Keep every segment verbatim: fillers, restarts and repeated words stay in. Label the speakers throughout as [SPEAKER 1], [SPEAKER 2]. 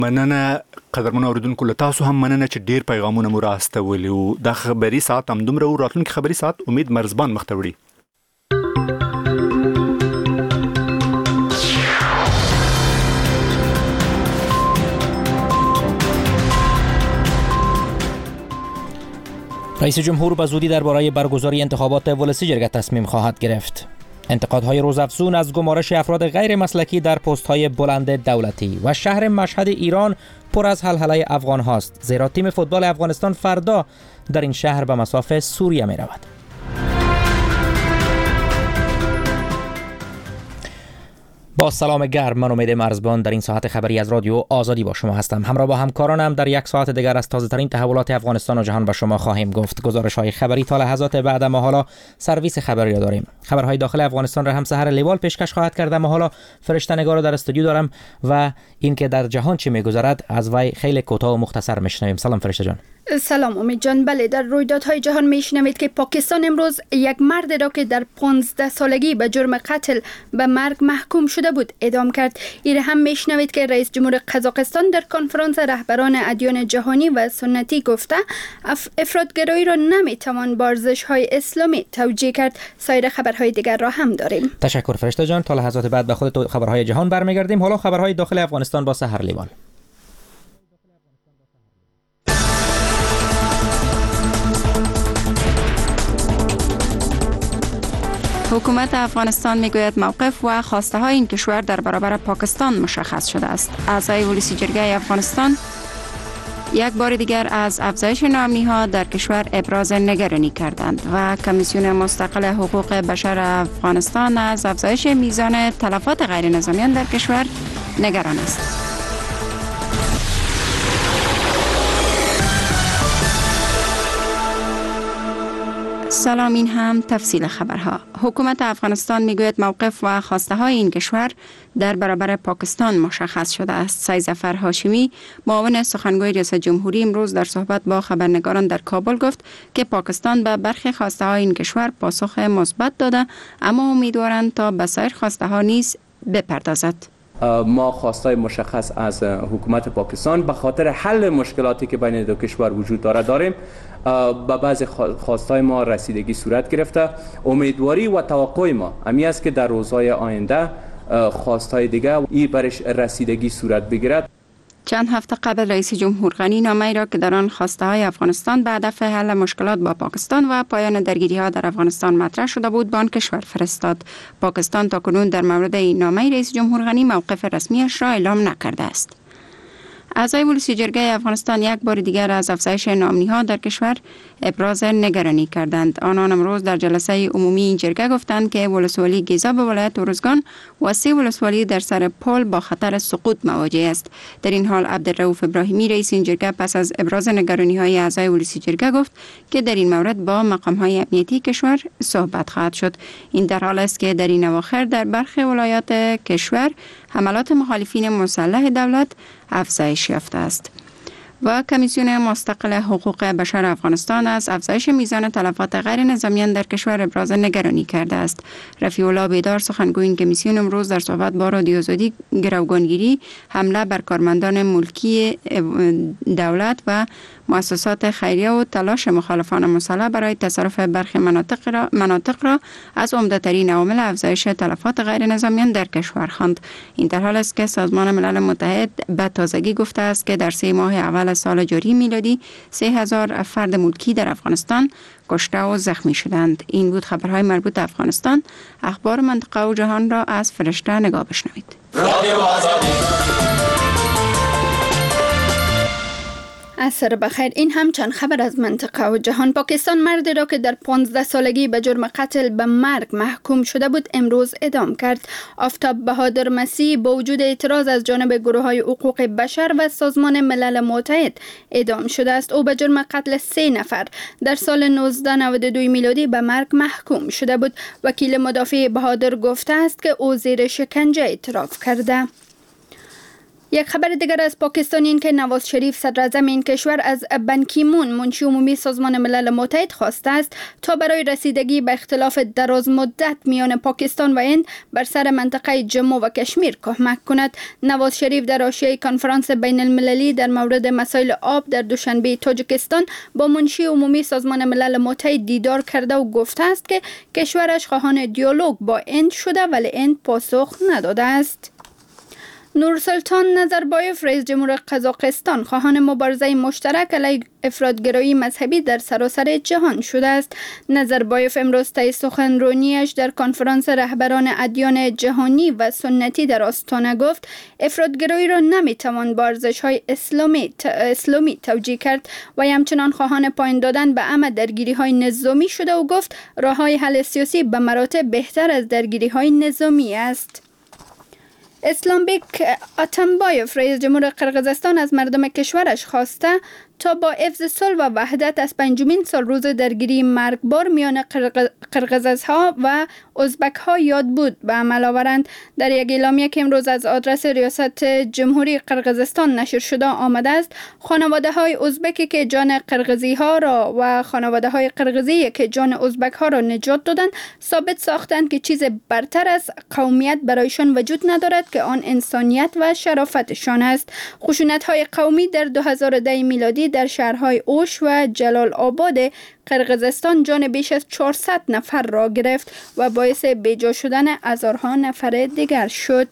[SPEAKER 1] مننه قدرمن اوریدونکو، له تاسو هم مننه چې ډیر پیغامونه مو راستولي او د خبري ساعت هم دومره و راتلونکي خبري ساعت امید مرزبان مخته وړي.
[SPEAKER 2] رئیس جمهور به زودی درباره برگزاری انتخابات ولسی جرگه تصمیم خواهد گرفت. انتقادهای روزافزون از گمارش افراد غیر مسلکی در پست‌های بلند دولتی و شهر مشهد ایران پر از هلهله افغان هاست، زیرا تیم فوتبال افغانستان فردا در این شهر به مصاف سوریه می رود. با سلام گرم، من امید مرزبان در این ساعت خبری از رادیو آزادی با شما هستم. همراه با همکارانم در یک ساعت دیگر از تازه ترین تحولات افغانستان و جهان با شما خواهیم گفت. گزارش های خبری تا لحظات بعد، ما حالا سرویس خبری را داریم. خبرهای داخل افغانستان را هم سحر لیوال پیشکش خواهد کرد. ما حالا فرشته نگار را در استودیو دارم و اینکه در جهان چه میگذرد از وی خیلی کوتاه و مختصر میشنویم. سلام فرشته جان.
[SPEAKER 3] سلام امید جان. بله، در رویدادهای جهان میشنوید که پاکستان امروز یک مرد را که در پانزده سالگی به جرم قتل به مرگ محکوم شده بود اعدام کرد. این هم میشنوید که رئیس جمهور قزاقستان در کنفرانس رهبران ادیان جهانی و سنتی گفته اف افراطگرایی را نمیتوان با ارزش‌های اسلامی توجیه کرد. سایر خبرهای دیگر را هم داریم.
[SPEAKER 2] تشکر فرشته جان. تا لحظات بعد به خود خبرهای جهان برمیگردیم. حالا خبرهای داخل افغانستان با سحر لیوال.
[SPEAKER 4] حکومت افغانستان میگوید موقف و خواسته های این کشور در برابر پاکستان مشخص شده است. اعضای ولسی جرگه افغانستان یک بار دیگر از افزایش ناامنی ها در کشور ابراز نگرانی کردند و کمیسیون مستقل حقوق بشر افغانستان از افزایش میزان تلفات غیر نظامیان در کشور نگران است. سلام، این هم تفصیل خبرها. حکومت افغانستان میگوید موقف و خواسته های این کشور در برابر پاکستان مشخص شده است. سید ظفر هاشمی، معاون سخنگوی ریاست جمهوری، امروز در صحبت با خبرنگاران در کابل گفت که پاکستان به برخی خواسته های این کشور پاسخ مثبت داده، اما امیدوارند تا به سایر خواسته ها نیز بپردازد.
[SPEAKER 5] ما خواستای مشخص از حکومت پاکستان به خاطر حل مشکلاتی که بین دو کشور وجود داره داریم. با بعضی خواستای ما رسیدگی صورت گرفته. امیدواری و توقع ما همی است که در روزهای آینده خواستای دیگه ای برش رسیدگی صورت بگیرد.
[SPEAKER 4] چند هفته قبل رئیس جمهور غنی نامه‌ای را که در آن خواسته های افغانستان به هدف حل مشکلات با پاکستان و پایان درگیری ها در افغانستان مطرح شده بود به آن کشور فرستاد. پاکستان تاکنون در مورد این نامه رئیس جمهور غنی موقف رسمیش را اعلام نکرده است. اعضای ولسی جرگه افغانستان یک بار دیگر از افزایش ناامنی ها در کشور ابراز نگرانی کردند. آنان امروز در جلسه عمومی این جرگه گفتند که ولسوالی گیزا به ولایت ارزگان و سه ولسوالی در سر پل با خطر سقوط مواجه است. در این حال عبدالرؤوف ابراهیمی رئیس این جرگه پس از ابراز نگرانی های اعضای ولسی جرگه گفت که در این مورد با مقام های امنیتی کشور صحبت خواهد شد. این در حال است که در این اواخر در برخی ولایات کشور حملات مخالفین مسلح دولت افزایش یافته است. و کمیسیون مستقل حقوق بشر افغانستان از افزایش میزان تلفات غیر نظامیان در کشور ابراز نگرانی کرده است. رفیع الله بیدار، سخنگوی این کمیسیون، امروز در صحبت با رادیو آزادی گروگانگیری، حمله بر کارمندان ملکی دولت و مؤسسات خیریه و تلاش مخالفان مسلح برای تصرف برخی مناطق را, مناطق را از عمده‌ترین عوامل افزایش تلفات غیر نظامیان در کشور خواند. این در حال است که سازمان ملل متحد به تازگی گفته است که در سه ماه اول سال جاری میلادی سه هزار فرد ملکی در افغانستان کشته و زخمی شدند. این بود خبرهای مربوط به افغانستان. اخبار منطقه و جهان را از فرشته نگاه بشنوید.
[SPEAKER 3] عصر بخیر. این هم چند خبر از منطقه و جهان. پاکستان مردی را که در پانزده سالگی به جرم قتل به مرگ محکوم شده بود امروز اعدام کرد. آفتاب بهادر مسیح با وجود اعتراض از جانب گروه‌های حقوق بشر و سازمان ملل متحد اعدام شده است. او به جرم قتل سه نفر در سال نوزده نود و دو میلادی به مرگ محکوم شده بود. وکیل مدافع بهادر گفته است که او زیر شکنجه اعتراف کرده. یک خبر دیگر از پاکستان این که نواز شریف صدر اعظم این کشور از بن کی مون منشی عمومی سازمان ملل متحد خواسته است تا برای رسیدگی به اختلاف دراز مدت میان پاکستان و هند بر سر منطقه جمو و کشمیر کمک کند. نواز شریف در حاشیه کنفرانس بین المللی در مورد مسائل آب در دوشنبه تاجیکستان با منشی عمومی سازمان ملل متحد دیدار کرده و گفته است که کشورش خواهان دیالوگ با هند شده ولی هند پاسخ نداده است. نورسلطان نظربایف رئیس جمهور قزاقستان خواهان مبارزه مشترک علیه افراطگرایی مذهبی در سراسر جهان شده است. نظربایف امروز طی سخنرانیش در کنفرانس رهبران ادیان جهانی و سنتی در آستانه گفت افراطگرایی را نمیتوان با ارزش‌های اسلامی اسلامی توجیه کرد و همچنان خواهان پایان دادن به همه درگیری‌های نظامی شده و گفت راه‌های حل سیاسی به مراتب بهتر از درگیری‌های نظامی است. اسلامبیک اتمبایف رئیس جمهور قرقیزستان از مردم کشورش خواسته تا با حفظ صلح و وحدت از پنجمین سال روز درگیری مرگبار میان قرقیزها و ازبک ها یاد بود به عمل آورند. در یک اعلامیه که امروز از آدرس ریاست جمهوری قرقیزستان نشر شده آمده است، خانواده های ازبکی که جان قرقیزی ها را و خانواده های قرقیزی که جان ازبک ها را نجات دادند ثابت ساختند که چیز برتر از قومیت برایشان وجود ندارد که آن انسانیت و شرافتشان است. خشونت های قومی در دو هزار و ده میلادی در شهرهای اوش و جلال آباد قرقیزستان جان بیش از چهارصد نفر را گرفت و باعث بیجا شدن هزارها نفر دیگر شد.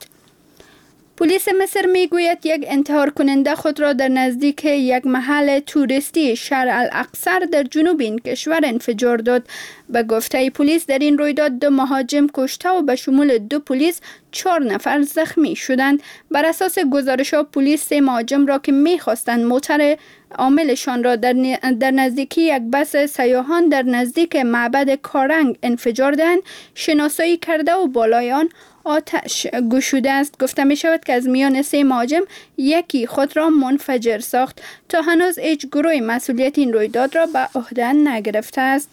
[SPEAKER 3] پلیس مصر میگوید یک انتحار کننده خود را در نزدیک یک محل توریستی شهر الاقصر در جنوب این کشور انفجار داد. به گفته پلیس در این رویداد دو مهاجم کشته و به شمول دو پلیس چهار نفر زخمی شدند. بر اساس گزارش‌ها پلیس سه مهاجم را که می‌خواستند موتور عاملشان را در, در نزدیکی یک بس سیاحان در نزدیک معبد کارنگ انفجار دهند شناسایی کرده و بالای آن آتش گشوده است. گفته می شود که از میان سه مهاجم یکی خود را منفجر ساخت. تا هنوز هیچ گروه مسئولیت این رویداد را به عهده نگرفته است.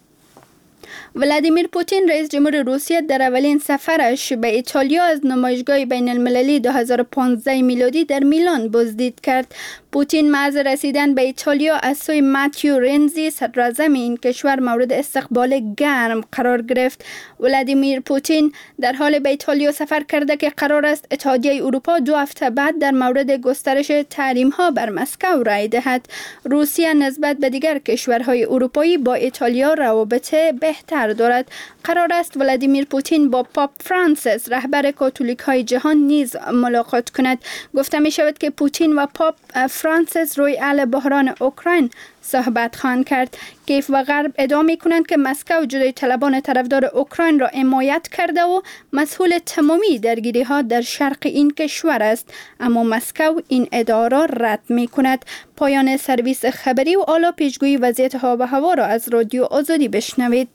[SPEAKER 3] ولادیمیر پوتین رئیس جمهور روسیه در اولین سفرش به ایتالیا از نمایشگاه بین المللی دو هزار و پانزده میلادی در میلان بازدید کرد. پوتین محض رسیدن به ایتالیا از سوی ماتیو رنزی صدر اعظم این کشور مورد استقبال گرم قرار گرفت. ولادیمیر پوتین در حال به ایتالیا سفر کرده که قرار است اتحادیه اروپا دو هفته بعد در مورد گسترش تحریم ها بر مسکو رای دهد. روسیه نسبت به دیگر کشورهای اروپایی با ایتالیا روابط بهتر دارد. قرار است ولادیمیر پوتین با پاپ فرانسیس رهبر کاتولیک های جهان نیز ملاقات کند. گفته می شود که پوتین و پاپ فرانسیس روی حل بحران اوکراین صحبت خواهند کرد. کیف و غرب ادعا می کنند که مسکو جدای طلبان طرفدار اوکراین را حمایت کرده و مسئول تمامی درگیری ها در شرق این کشور است، اما مسکو این ادعا را رد می کند. پایان سرویس خبری و آلا پیشگویی وضعیت آب و هوا را از رادیو آزادی بشنوید.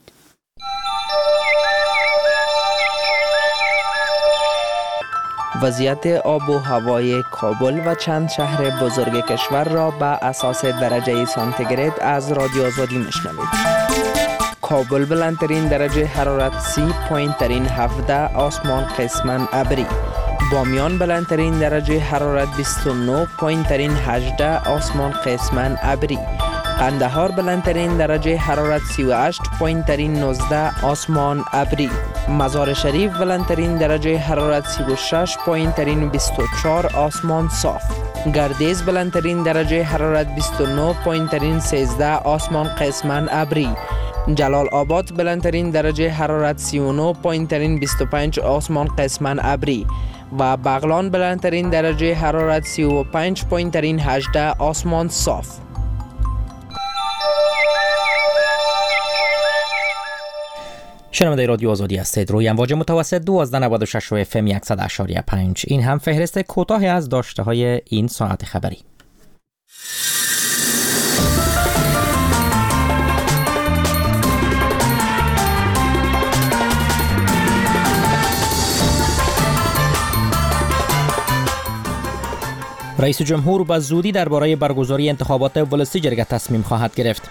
[SPEAKER 2] وضعیت آب و هوای کابل و چند شهر بزرگ کشور را به اساس درجه سانتیگراد از رادیو آزادی میشنوید. کابل بلندترین درجه حرارت سی پایین ترین هفده آسمان قسماً ابری. بامیان بلندترین درجه حرارت بیست و نه پایین ترین هجده آسمان قسماً ابری. قندهار بلندترین درجه حرارت سی و هشت پایین ترین نوزده آسمان ابری. مزار شریف بلندترین درجه حرارت سی و شش پایین ترین بیست و چهار آسمان صاف. گردیز بلندترین درجه حرارت بیست و نه پایین ترین سیزده آسمان قسماً ابری. جلال آباد بلندترین درجه حرارت سی و نه پایین ترین بیست و پنج آسمان قسماً ابری و بغلان بلندترین درجه حرارت سی و پنج پایین ترین هجده آسمان صاف. شنونده رادیو آزادی هستید. روی امواج متوسط دوازده نود و شش و اف ام صد و شش و پنج. این هم فهرست کوتاهی از داشته های این ساعت خبری. رئیس جمهور به زودی درباره برگزاری انتخابات ولسیجرگ تصمیم خواهد گرفت.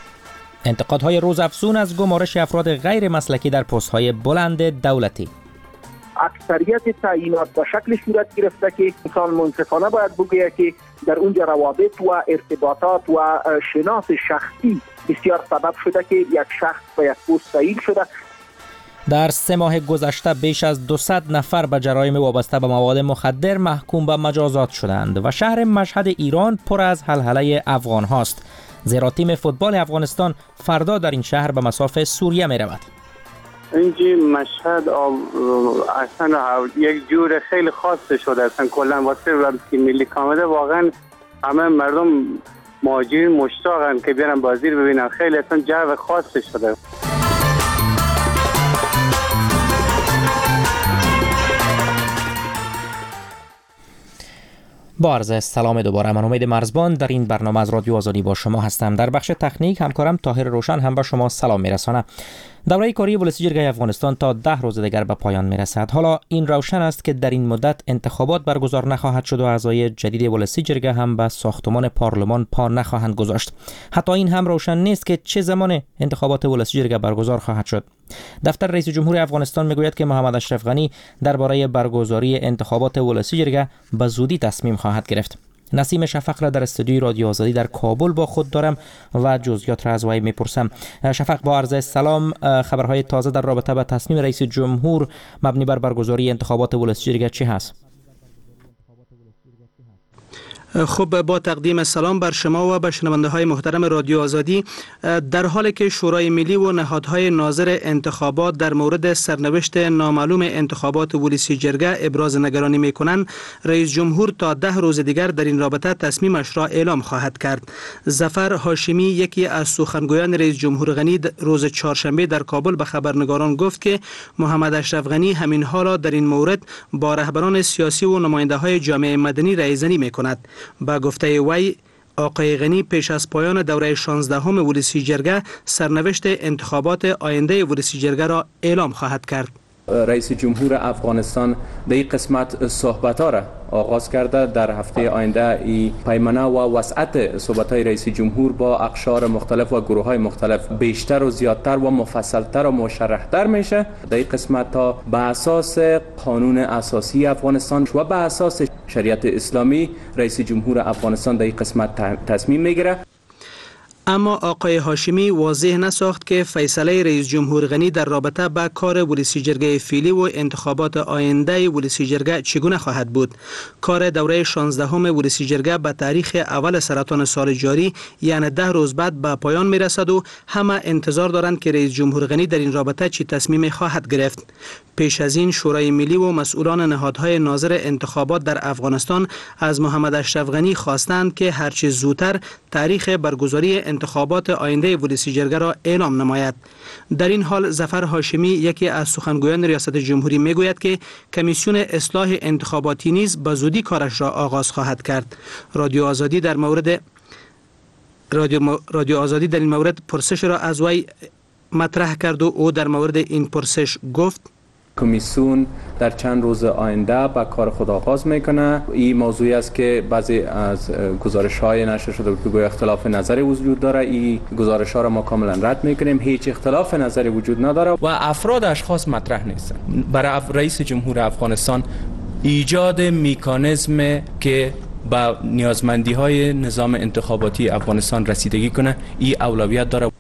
[SPEAKER 2] انتقادهای روزافزون از گمارش افراد غیر مسلکی در پست‌های بلند دولتی.
[SPEAKER 6] اکثریت تعیینات به شکل صورت گرفته که انسان منصفانه باید بگوید که در اونجا روابط و ارتباطات و شناس شخصی بسیار سبب شده که یک شخص به یک پست تعیین شده.
[SPEAKER 2] در سه ماه گذشته بیش از دویست نفر به جرایم وابسته به مواد مخدر محکوم به مجازات شدند و شهر مشهد ایران پر از هلهله افغان هاست، زیرا تیم فوتبال افغانستان فردا در این شهر به مصاف سوریه می رود.
[SPEAKER 7] اینجی مشهد اصلا یک جور خیلی خاص شده، اصلا کلا واسه تیم ملی کامده واقعا همه مردم مهاجرین مشتاقن که بیارن بازی رو ببینن، خیلی اصلا جو خاص شده.
[SPEAKER 2] با عرض سلام دوباره، من امید مرزبان در این برنامه از رادیو آزادی با شما هستم. در بخش تکنیک همکارم طاهر روشن هم به شما سلام میرسانه. دوره کاری ولسی جرگه افغانستان تا ده روز دیگر به پایان میرسد. حالا این روشن است که در این مدت انتخابات برگزار نخواهد شد و اعضای جدید ولسی جرگه هم به ساختمان پارلمان پا نخواهند گذاشت. حتی این هم روشن نیست که چه زمان انتخابات ولسی جرگه برگزار خواهد شد. دفتر رئیس جمهور افغانستان میگوید که محمد اشرف غنی درباره برگزاری انتخابات ولسی جرگه به زودی تصمیم خواهد گرفت. نسیم شفق را در استودیوی رادیو آزادی در کابل با خود دارم و جزئیات را از وی میپرسم. شفق، با عرض سلام، خبرهای تازه در رابطه با تصمیم رئیس جمهور مبنی بر برگزاری انتخابات ولسی جرگه چی هست؟
[SPEAKER 8] خب، با تقدیم سلام بر شما و به شنونده های محترم رادیو آزادی، در حالی که شورای ملی و نهادهای ناظر انتخابات در مورد سرنوشت نامعلوم انتخابات ولسی جرگه ابراز نگرانی می کنند، رئیس جمهور تا ده روز دیگر در این رابطه تصمیمش را اعلام خواهد کرد. ظفر هاشمی، یکی از سخنگویان رئیس جمهور غنی، روز چهارشنبه در کابل به خبرنگاران گفت که محمد اشرف غنی همین حالا در این مورد با رهبران سیاسی و نماینده های جامعه مدنی رایزنی می کند. با گفته وی، آقای غنی پیش از پایان دوره شانزدهم ولسی جرگه سرنوشت انتخابات آینده ولسی جرگه را اعلام خواهد کرد.
[SPEAKER 5] رئیس جمهور افغانستان در این قسمت صحبت‌ها را آغاز کرده. در هفته آینده ای پیمانه و وسعت صحبت‌های رئیس جمهور با اقشار مختلف و گروه‌های مختلف بیشتر و زیادتر و مفصل‌تر و مشرح‌تر میشه. در این قسمت تا به اساس قانون اساسی افغانستان و به اساس شریعت اسلامی رئیس جمهور افغانستان در این قسمت تصمیم میگیره.
[SPEAKER 8] اما آقای هاشمی واضح نساخت که فیصله رئیس جمهور غنی در رابطه با کار ولسی جرگه فعلی و انتخابات آینده ولسی جرگه چگونه خواهد بود. کار دوره شانزدهم ولسی جرگه به تاریخ اول سرطان سال جاری، یعنی ده روز بعد به پایان میرسد و همه انتظار دارند که رئیس جمهور غنی در این رابطه چی تصمیم خواهد گرفت. پیش از این شورای ملی و مسئولان نهادهای ناظر انتخابات در افغانستان از محمد اشرف غنی خواستند که هرچه زودتر تاریخ برگزاری انتخابات آینده ولسی جرگه را اعلام نماید. در این حال ظفر هاشمی، یکی از سخنگویان ریاست جمهوری، میگوید که کمیسیون اصلاح انتخاباتی نیز به زودی کارش را آغاز خواهد کرد. رادیو آزادی در مورد رادیو, رادیو آزادی در این مورد پرسش را از وی مطرح کرد و او در مورد این پرسش گفت:
[SPEAKER 5] کمیسیون در چند روز آینده با کار خود آغاز میکنه. این موضوعی است که بعضی از گزارش های نشر شده بود که گویا اختلاف نظری وجود داره. این گزارش ها را ما کاملا رد میکنیم. هیچ اختلاف نظری وجود نداره و افراد اشخاص مطرح نیستن. برای رئیس جمهور افغانستان ایجاد مکانیزم که با نیازمندی های نظام انتخاباتی افغانستان رسیدگی کنه، این اولویت داره.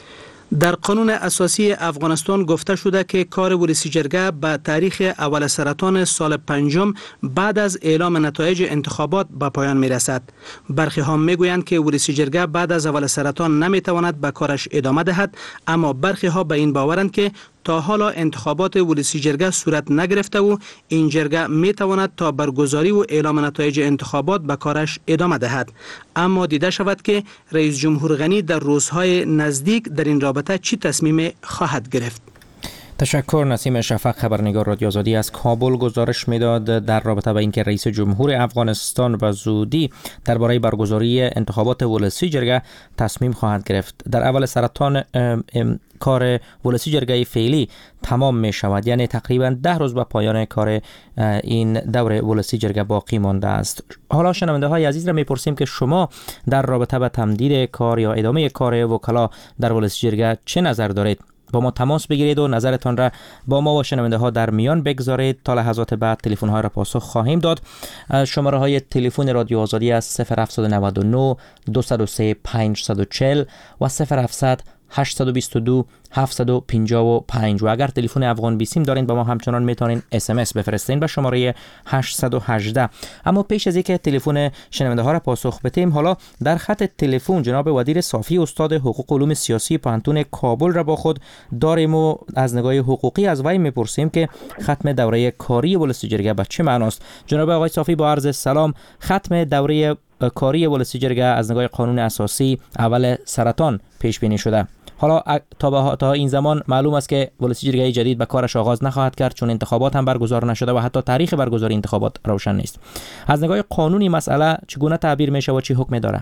[SPEAKER 8] در قانون اساسی افغانستان گفته شده که کار ولسی جرگه به تاریخ اول سرطان سال پنجم بعد از اعلام نتایج انتخابات به پایان می رسد. برخی ها می گویند که ولسی جرگه بعد از اول سرطان نمی تواند به کارش ادامه دهد، اما برخی ها به این باورند که تا حالا انتخابات ولسی جرگه صورت نگرفته و این جرگه می تواند تا برگزاری و اعلام نتایج انتخابات به کارش ادامه دهد. اما دیده شود که رئیس جمهور غنی در روزهای نزدیک در این رابطه چی تصمیم خواهد گرفت.
[SPEAKER 2] تشکر. نسیم شفق، خبرنگار رادیو آزادی از کابل، گزارش میداد در رابطه با اینکه رئیس جمهور افغانستان به زودی درباره برگزاری انتخابات ولسی جرگه تصمیم خواهد گرفت. در اول سرطان ام ام کار ولسی جرگه فعلی تمام می شود، یعنی تقریبا ده روز به پایان کار این دوره ولسی جرگه باقی مانده است. حالا شنونده های عزیز را می پرسیم که شما در رابطه با تمدید کار یا ادامه کار وکلا در ولسی جرگه چه نظر دارید؟ با ما تماس بگیرید و نظرتان را با ما و شنونده ها در میان بگذارید. تا لحظات بعد تلفن ها را پاسخ خواهیم داد. شماره های تلفن رادیو آزادی است صفر هفت نه نه دو صفر سه پنج چهار صفر و صفر هفت هشت دو دو هفت پنج پنج و اگر تلفن افغان بیسیم دارین با ما همچنان میتونین اس ام اس بفرستین به شماره هشت یک هشت. اما پیش از اینکه تلفن شنونده ها را پاسخ بدیم، حالا در خط تلفن جناب ودیر صافی استاد حقوق علوم سیاسی پانتون کابل را با خود داریم و از نگاه حقوقی از وی میپرسیم که ختم دوره کاری ولسی جرگه به چه معناست. جناب آقای صافی با عرض سلام، ختم دوره کاری ولسی جرگه از نگاه قانون اساسی اول سرطان پیش بینی شده. حالا تا تا این زمان معلوم است که ولسی جرگه جدید به کارش آغاز نخواهد کرد، چون انتخابات هم برگزار نشده و حتی تاریخ برگزاری انتخابات روشن نیست. از نگاه قانونی مسئله چگونه تعبیر میشه و چی حکم داره؟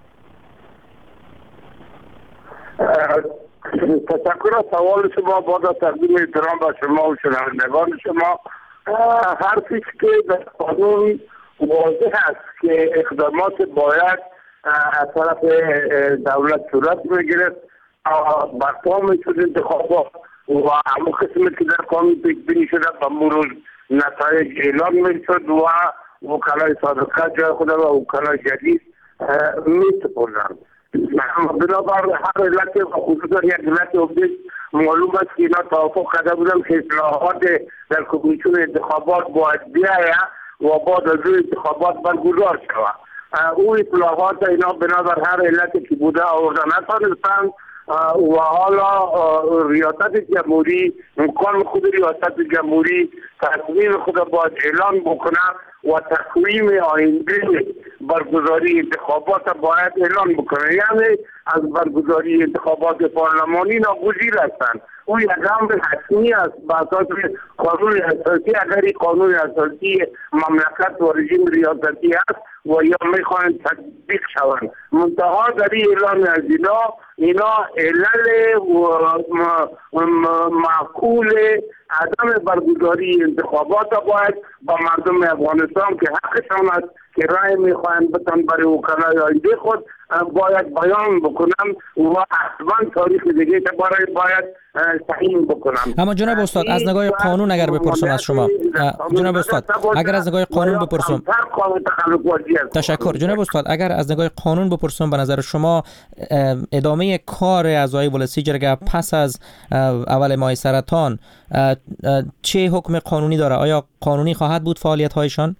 [SPEAKER 9] تشکر از سوال شما. با تقدیم احترام به شما و شنوندگان شما، حرفی که در قانون واضح است که اقدامات باید از طرف دولت صورت میگیرد برپا میشد انتخابات و همون قسمی که در قانون پیش بینی شده به مرور نتایج اعلان میشد و وکلای سابقه جای خود و وکلای جدید میسپردند. بنابر هر علت و خصوصا یک علت عبدی معلوم است که اینا توافق کرده بودن که اصلاحات در کمیسیون انتخابات باید بیاید و بعد از روی انتخابات برگزار شود. او اصلاحات اینا بنابر هر علتی که بوده آورده نتانستند و حالا ریاست جمهوری امکان خود ریاست جمهوری تصمیم خود باید اعلان بکنه و تقویم آینده برگزاری انتخابات باید اعلان بکنه، یعنی از برگزاری انتخابات پارلمانی ناگزیر هستند. او یک امر حتمی است به اساس قانون اساسی. اگر این قانون اساسی مملکت و رژیم ریاستی است و یا میخواهند تطبیق شوند، منتها در این اعلان از اینا اینا علل و معقول عدم برگزاری انتخابات باید با مردم افغانستان که حقشان است که رای میخواهند بتن برای وکلای آینده خود باید بیان بکنن و حتما تاریخ دیگه برای باید تعیین بکنن.
[SPEAKER 2] اما جناب استاد از نگاه قانون اگر بپرسم از شما، جناب استاد اگر از نگاه قانون بپرسم، تشکر جناب استاد، اگر از نگاه قانون بپرسم به نظر شما ادامه کار اعضای ولسی جرگه پس از اول ماه سرطان چه حکم قانونی داره؟ آیا قانونی خواهد بود فعالیت هایشان؟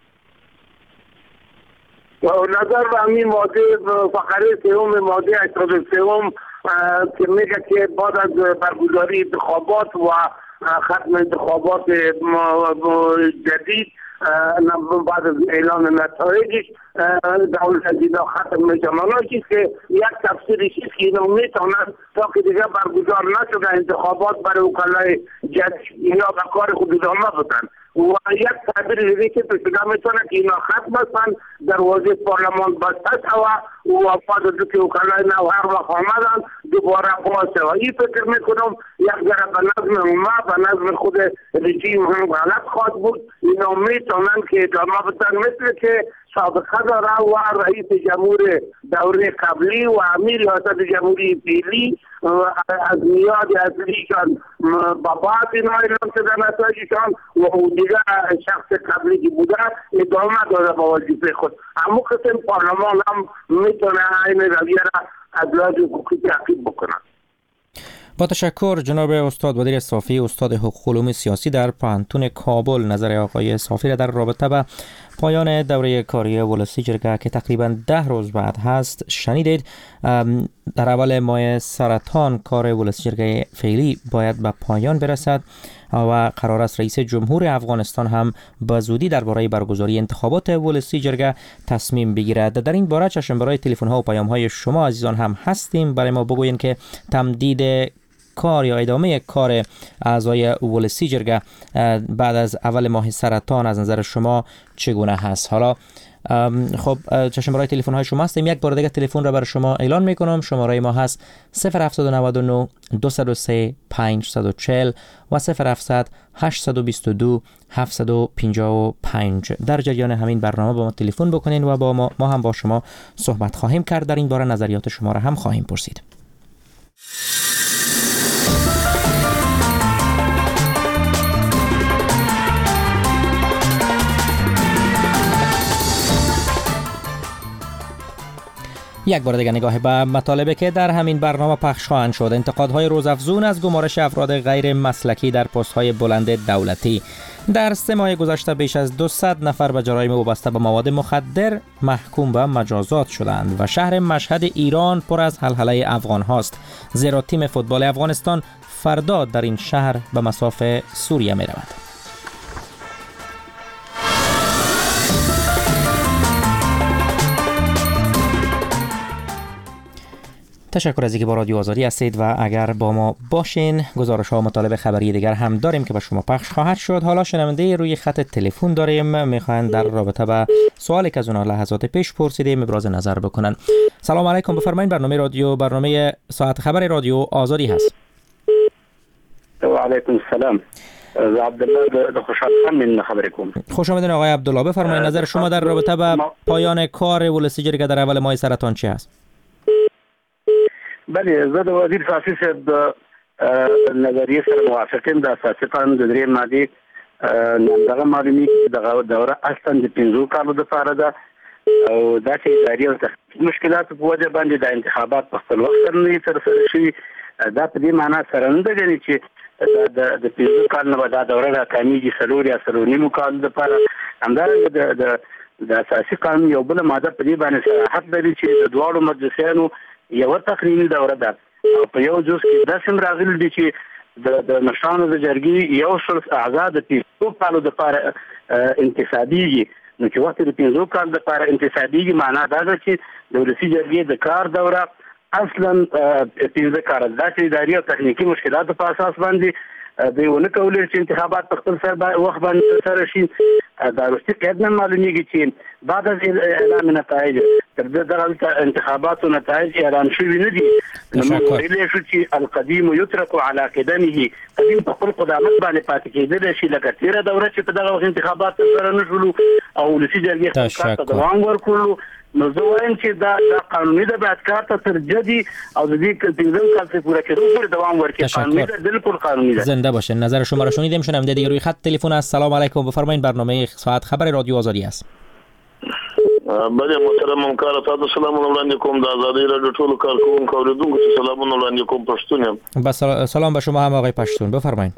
[SPEAKER 9] نظر به همین ماده فقره سوم ماده هشتاد و سه که میگه که بعد از برگزاری انتخابات و ختم انتخابات جدید بعد از اعلان نتایجش دولت از اینا ختم میشه. معنی که یک تفسیرش است که اینا میتونن تا که دیگه برگزار نشده انتخابات برای وکلای جدید اینا به کار خود ادامه بدن و یک تعبیر دیگه که پیدا میتونه که اینا ختم هستن، دروازه پارلمان بسته شود و بعد از اینکه وکلای نو هر وقت آمدن دوباره باز شود. این فکر میکنم یک ذره به نظم ما به نظم خود رژیم هم غلط خواهد بود. اینا میتونن که ادامه بدن مثل که سابقه داره و رئیس جمهور دوره قبلی و امیر ریاست جمهوری فعلی از میاد اصلیشان با بعد اینا اعلام شده نتایجشان و او دیگه شخص قبلی که بوده ادامه داده با وظیفه خود. همون قسم پارلمان هم میتونه این رویه را از لحاظ حقوقی تعقیب بکنه.
[SPEAKER 2] با تشکر جناب استاد ودیر صافی استاد حقوق علوم سیاسی در پانتون کابل. نظر آقای صافی را در رابطه با پایان دوره کاری ولسی جرگه که تقریبا ده روز بعد هست شنیدید. در اول ماه سرطان کار ولسی جرگه فعلی باید به پایان برسد و قرار است رئیس جمهور افغانستان هم به زودی درباره برگزاری انتخابات ولسی جرگه تصمیم بگیرد. در این باره چشم برای تلفن ها و پیام های شما عزیزان هم هستیم. برای ما بگوین که تمدید کار یا ادامه کار اعضای ولسی جرگه بعد از اول ماه سرطان از نظر شما چگونه هست؟ حالا خب چشم برای تلفن های شما هستیم. یک بار دیگه تلفن را برای شما اعلان میکنم. شماره ما هست صفر هفت نه نه دو صفر سه پنج چهار چهار و صفر هفت هشت دو دو هفت پنج پنج. در جریان همین برنامه با ما تلفن بکنین و با ما, ما هم با شما صحبت خواهیم کرد. در این باره نظریات شما را هم خواهیم پرسید. یک بار دیگه نگاه به مطالبی که در همین برنامه پخش خواهند شد. انتقادهای روزافزون از گمارش افراد غیر مسلکی در پست‌های بلند دولتی. در سه ماه گذشته بیش از دویست نفر به جرایم وابسته به مواد مخدر محکوم به مجازات شدند و شهر مشهد ایران پر از هلهله افغان هاست، زیرا تیم فوتبال افغانستان فردا در این شهر به مساف سوریه می رود. تشکر از اینکه با رادیو آزادی هستید و اگر با ما باشین گزارش ها و مطالب خبری دیگر هم داریم که به شما پخش خواهد شد. حالا شنونده روی خط تلفن داریم، میخواین در رابطه با سوالی که از اونها لحظات پیش پرسیدیم ابراز نظر بکنن. سلام علیکم، بفرمایید. برنامه رادیو برنامه ساعت خبر رادیو آزادی هست.
[SPEAKER 10] و علیکم السلام. عبدالله خوشحال من خبرکم.
[SPEAKER 2] خوش آمدین آقای عبدالله، بفرمایید نظر شما در رابطه با پایان کار ولسی جرگه در اول ماه سرطان چی است؟
[SPEAKER 10] بله، زه د وزیر سیاسي صاحب د نظریې سره موافق یم. د اساسي قانون د درې مادې دغه معلومیږي دغه دوره اصلا د پنځو کالو دپاره ده او داسې اداري او تخنیکي مشکلاتو په وجه باندې د انتخابات په خپل وخت سره نه دي ترسره شوي. دا په دې معنا سره نه ده ګڼي چې د پنځو کال نه به دا دوره راکامیږي څلور یا څلور نیمو کالو دپاره. همدارنګه د اساسي قانون یو بله ماده په دې باندې صراحت لري چې د دواړو مجلسیانو یو تقریبي دوره ده او په یو جز کې داسې راغلي دي چې د مشرانو د جرګې یو شل اعضا د پنځو کالو دپاره انتصابیږي. نو چې وخت د پنځو کالو دپاره انتصابیږي معنا دا ده چې د ولسي جرګې د کار دوره اصلا پنځه کاله ده چې اداري او تخنیکي مشکلاتو په اساس باندې دوی ونه کولی چې انتخابات په خپل سر وخت باندې ترسره شي. دا وروستي قید نه معلومیږي چې بعد از اعلان نتایج تر دغه انتخاباتو نتایج اعلان شوي نه دي. موږ ویلی شو چې القدیم یترک علی قدمه، قدیم په خپل قدامت باندې پاتې کېدلی شي، لکه تېره دوره چې په دغه وخت انتخابات ترسره نه شولو او ولسي جرګې خپل کار ته دوام ورکړلو. نو زه وایم چې دا قانوني ده، باید کار ته ترجیح دي او د دې پنځم کال څخه پوره کېدو پورې دوام ورکړي. قانوني ده، بالکل قانونی ده.
[SPEAKER 2] زنده باشین. نظر شما را شنیدیم. شنونده دیگه روی خط تلفن است. سلام علیکم، بفرمایید. برنامه ساعت خبر رادیو آزادی است.
[SPEAKER 11] بله محترم همکار تاسو سلامونه وړاندې کوم. د آزادۍ راډیو ټولو کارکوونکو او اوریدونکو ته سلامونه وړاندې کوم. پښتون یم.
[SPEAKER 2] بس سلام به شما هم آقای پښتون، بفرمایید.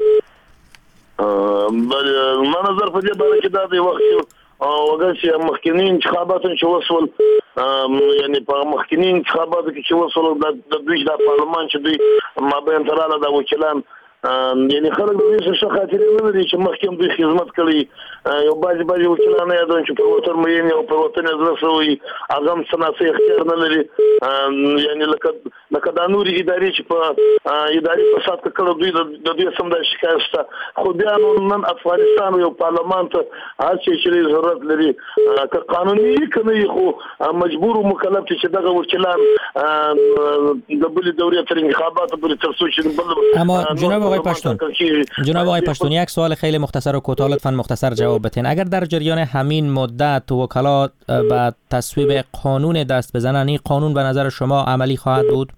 [SPEAKER 11] بله ما نظر په دې باره کې دا دی وخت او وګورئ چې مخکنی انتخابات چې وسول یعنی په مخکنی انتخابات کې چې وسول د دوی د پارلمان چې دوی مابین تراله د وکیلان یعنی خلک د دې څه خاطرې نه لري چې مخکې دوی خدمت کړي. یو بعضي بعضي وکیلان یې دوی چې په وطن مې او په وطن زرسوي اعظم سناسي اختیار نه لري. یعنی لکه لکه د نوري ادارې چې په اداري فساد کړو دوی د دې سم د شکایت شته. خو بیا نن افغانستان یو پارلمان ته هر څه چې ضرورت لري که قانوني کني خو مجبور او مکلف چې دغه وکیلان د بل دورې تر انتخابات پورې ترسو چې بل.
[SPEAKER 2] اما جناب آقای پشتون جناب آقای پشتون یک سوال خیلی مختصر و کوتاه لطفاً مختصر جواب بدین. اگر در جریان همین مدت وکلا به تصویب قانون دست بزنن، این قانون به نظر شما عملی خواهد بود؟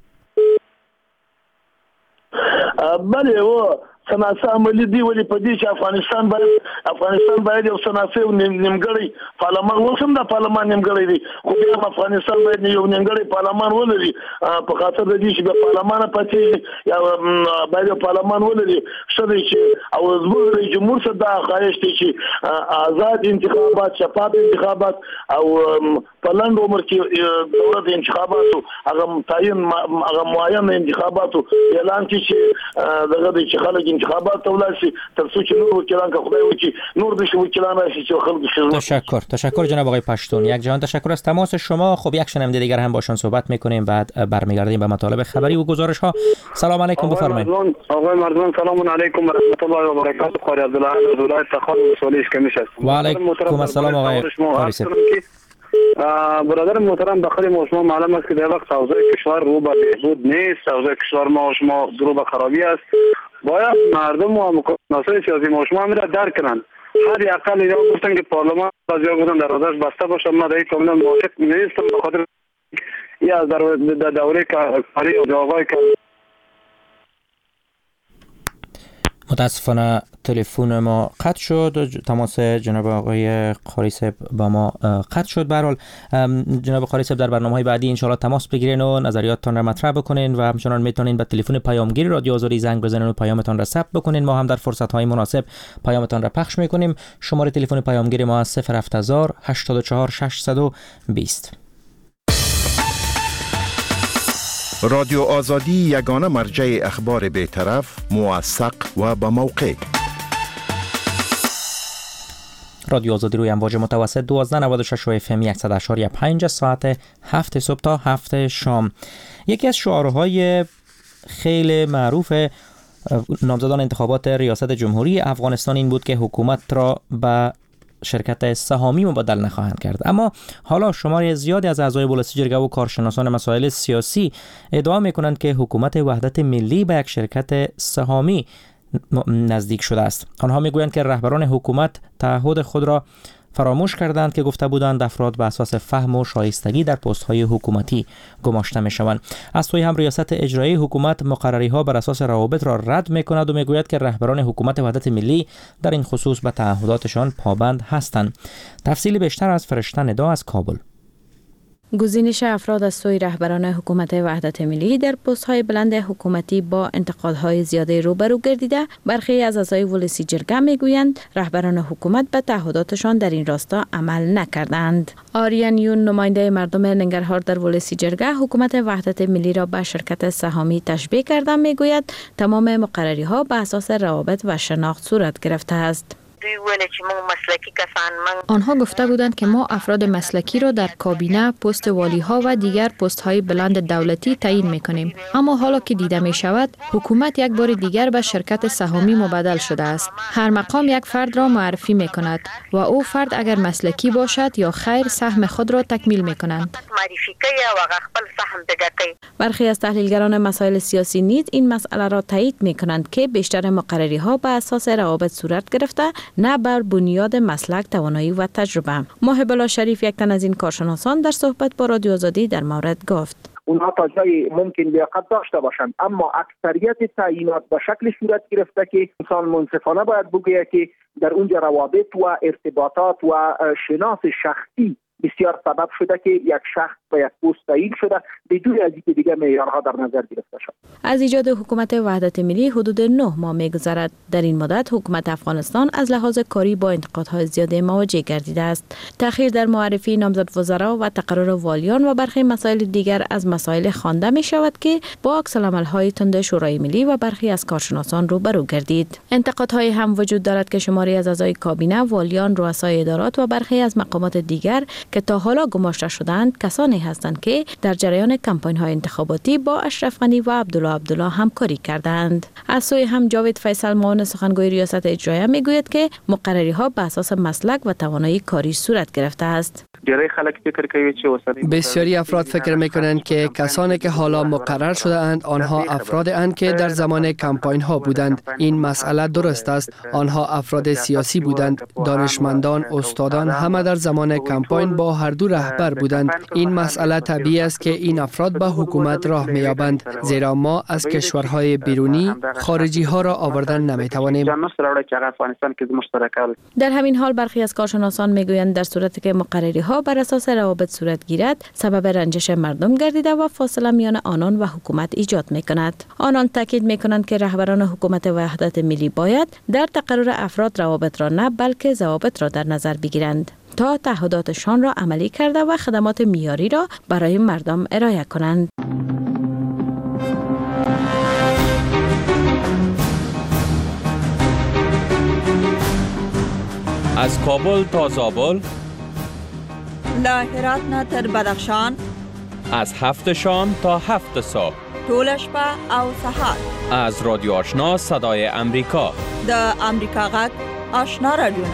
[SPEAKER 11] بله و سناسه عملی دی ولی په دې چې افغانستان باید افغانستان باید یو سناسه نیمګړی پارلمان وسم د پارلمان نیمګړی دی، خو بیا افغانستان باید یو نیمګړی پارلمان ولري په خاطر د دې چې د پارلمان پاتې یا باید پارلمان ولري شته چې او زموږ جمهور څخه دا خواهش دی چې آزاد انتخابات، شفاف انتخابات او په لنډ عمر کې دولت انتخاباتو هغه تعین هغه معین انتخاباتو اعلان کړي چې دغه د خلک انتخابات تولاشی تر څو چې نور وکیلان که خدای وکړي نور د وکیلان راشي چې خلک خدمت.
[SPEAKER 2] تشکر تشکر جناب آقای پشتون. یک جهان تشکر از تماس شما. خب یک شنونده دیگر هم باشون صحبت میکنیم، بعد برمیگردیم به مطالب خبری و گزارش ها. سلام علیکم، بفرمایید.
[SPEAKER 12] آقای مردان سلام علیکم و رحمت الله و برکاته. قاری عبدالله از ولایت تخار مسئولیش کمیش است.
[SPEAKER 2] و علیکم السلام آقای قاری.
[SPEAKER 12] برادر محترم داخل ما شما معلوم است که در وقت اوضاع کشور رو به بهبود نیست، اوضاع کشور ما شما رو به خرابی است. باید مردم و مکانسای سیاسی ما شما میره درک کنند. هر اقل یا گفتن که پارلمان از یا گفتن دروازش بسته باشه، ما در این کاملا موافق نیستم به خاطر یا در دوره کاری و آقای که
[SPEAKER 2] متاسفانه تلفن ما قطع شد، تماس جناب آقای قاری صاحب با ما قطع شد. به هر حال جناب قاری صاحب در برنامه‌های بعدی ان شاءالله تماس بگیرین و نظریاتتان را مطرح بکنین و همچنان میتونین به تلفن پیامگیر رادیو آزادی زنگ بزنین و پیامتان را ثبت بکنین. ما هم در فرصت‌های مناسب پیامتان را پخش میکنیم. شماره تلفن پیامگیر ما صفر هفت هزار هشتاد و چهار ششصد و بیست.
[SPEAKER 13] رادیو آزادی یگانه مرجع اخبار بی‌طرف، موثق و با موقع.
[SPEAKER 2] رادیو آزادی روی امواج متوسط دوازده نود و شش و اف ام صد و اشاری پنج ساعت هفت صبح تا هفت شام. یکی از شعارهای خیلی معروف نامزدان انتخابات ریاست جمهوری افغانستان این بود که حکومت را به شرکت سهامی مبادل نخواهند کرد. اما حالا شماری زیادی از اعضای بولسی جرگه و کارشناسان مسائل سیاسی ادعا میکنند که حکومت وحدت ملی به یک شرکت سهامی نزدیک شده است. آنها میگویند که رهبران حکومت تعهد خود را فراموش کردند که گفته بودند افراد به اساس فهم و شایستگی در پست‌های حکومتی گماشته می‌شوند. از سوی هم ریاست اجرایی حکومت مقرری‌ها بر اساس روابط را رد می‌کند و میگوید که رهبران حکومت وحدت ملی در این خصوص به تعهداتشان پابند هستند. تفصیل بیشتر از فرشته ندا از کابل.
[SPEAKER 14] گزینش افراد از سوی رهبران حکومت وحدت ملی در پست‌های بلند حکومتی با انتقادهای زیاده روبرو گردیده، برخی از اعضای ولسی جرگه میگویند رهبران حکومت به تعهداتشان در این راستا عمل نکردند. آریان یون، نماینده مردم ننگرهار در ولسی جرگه، حکومت وحدت ملی را به شرکت سهامی تشبیه کرده میگوید تمام مقرری‌ها به اساس روابط و شناخت صورت گرفته است. آنها گفته بودند که ما افراد مسلکی را در کابینه، پست والی ها و دیگر پست های بلند دولتی تعیین میکنیم. اما حالا که دیده می شود حکومت یک بار دیگر به شرکت سهامی مبادل شده است. هر مقام یک فرد را معرفی می کند و او فرد اگر مسلکی باشد یا خیر سهم خود را تکمیل می کنند. برخی از تحلیلگران مسائل سیاسی نیز این مسئله را تایید می کنند که بیشتر مقرری ها به اساس روابط صورت گرفته، نه بر بنیاد مسلک، توانایی و تجربه. ماهب الله شریف، یک تن از این کارشناسان، در صحبت با رادیو آزادی در مورد گفت
[SPEAKER 6] اونها تا جای ممکن لیاقت داشته باشند، اما اکثریت تعیینات به شکل صورت گرفته که انسان منصفانه باید بگوید که در اونجا روابط و ارتباطات و شناس شخصی بسیار سبب شده که یک شخص به یک پست تعیین شده بدون از اینکه دیگه معیارها در نظر گرفته شد.
[SPEAKER 14] از ایجاد حکومت وحدت ملی حدود نه ماه می‌گذرد. در این مدت حکومت افغانستان از لحاظ کاری با انتقادهای زیاده مواجه گردیده است. تأخیر در معرفی نامزد وزرا و تقرر والیان و برخی مسائل دیگر از مسائل خوانده می شود که با عکس‌العمل‌های تند شورای ملی و برخی از کارشناسان روبرو گردید. انتقادهای هم وجود دارد که شماری از اعضای کابینه، والیان، رؤسای ادارات و برخی از مقامات دیگر که تا حالا گماشته شدند کسانی هستند که در جریان کمپاین‌های انتخاباتی با اشرف غنی و عبدالله عبدالله همکاری کردند. از سوی هم جاوید فیصل، معاون سخنگوی ریاست اجرایی، میگوید که مقرری‌ها به اساس مسلک و توانایی کاری صورت گرفته است.
[SPEAKER 15] بسیاری افراد فکر میکنند که کسانی که حالا مقرر شده اند آنها افراد اند که در زمان کمپاین ها بودند. این مسئله درست است. آنها افراد سیاسی بودند. دانشمندان، استادان همه در زمان کمپاین با هر دو رهبر بودند. این مسئله طبیعی است که این افراد به حکومت راه می‌یابند، زیرا ما از کشورهای بیرونی خارجی ها را آوردن نمی‌توانیم.
[SPEAKER 14] در همین حال برخی از کارشناسان میگویند در صورتی که مقرری ها بر اساس روابط صورت گیرد، سبب رنجش مردم گردیده و فاصله میان آنان و حکومت ایجاد می‌کند. آنان تاکید می‌کنند که رهبران حکومت وحدت ملی باید در تقرر افراد روابط را نه بلکه ضوابط را در نظر بگیرند تا تعهداتشان را عملی کرده و خدمات معیاری را برای مردم ارائه کنند.
[SPEAKER 16] از کابل تا زابل،
[SPEAKER 17] له هرات نه تر بدخشان،
[SPEAKER 16] از هفت شام تا هفت صبح،
[SPEAKER 17] ټول شپه او سهار،
[SPEAKER 16] از رادیو آشنا صدای امریکا،
[SPEAKER 17] د امریکا غږ آشنا رادیو.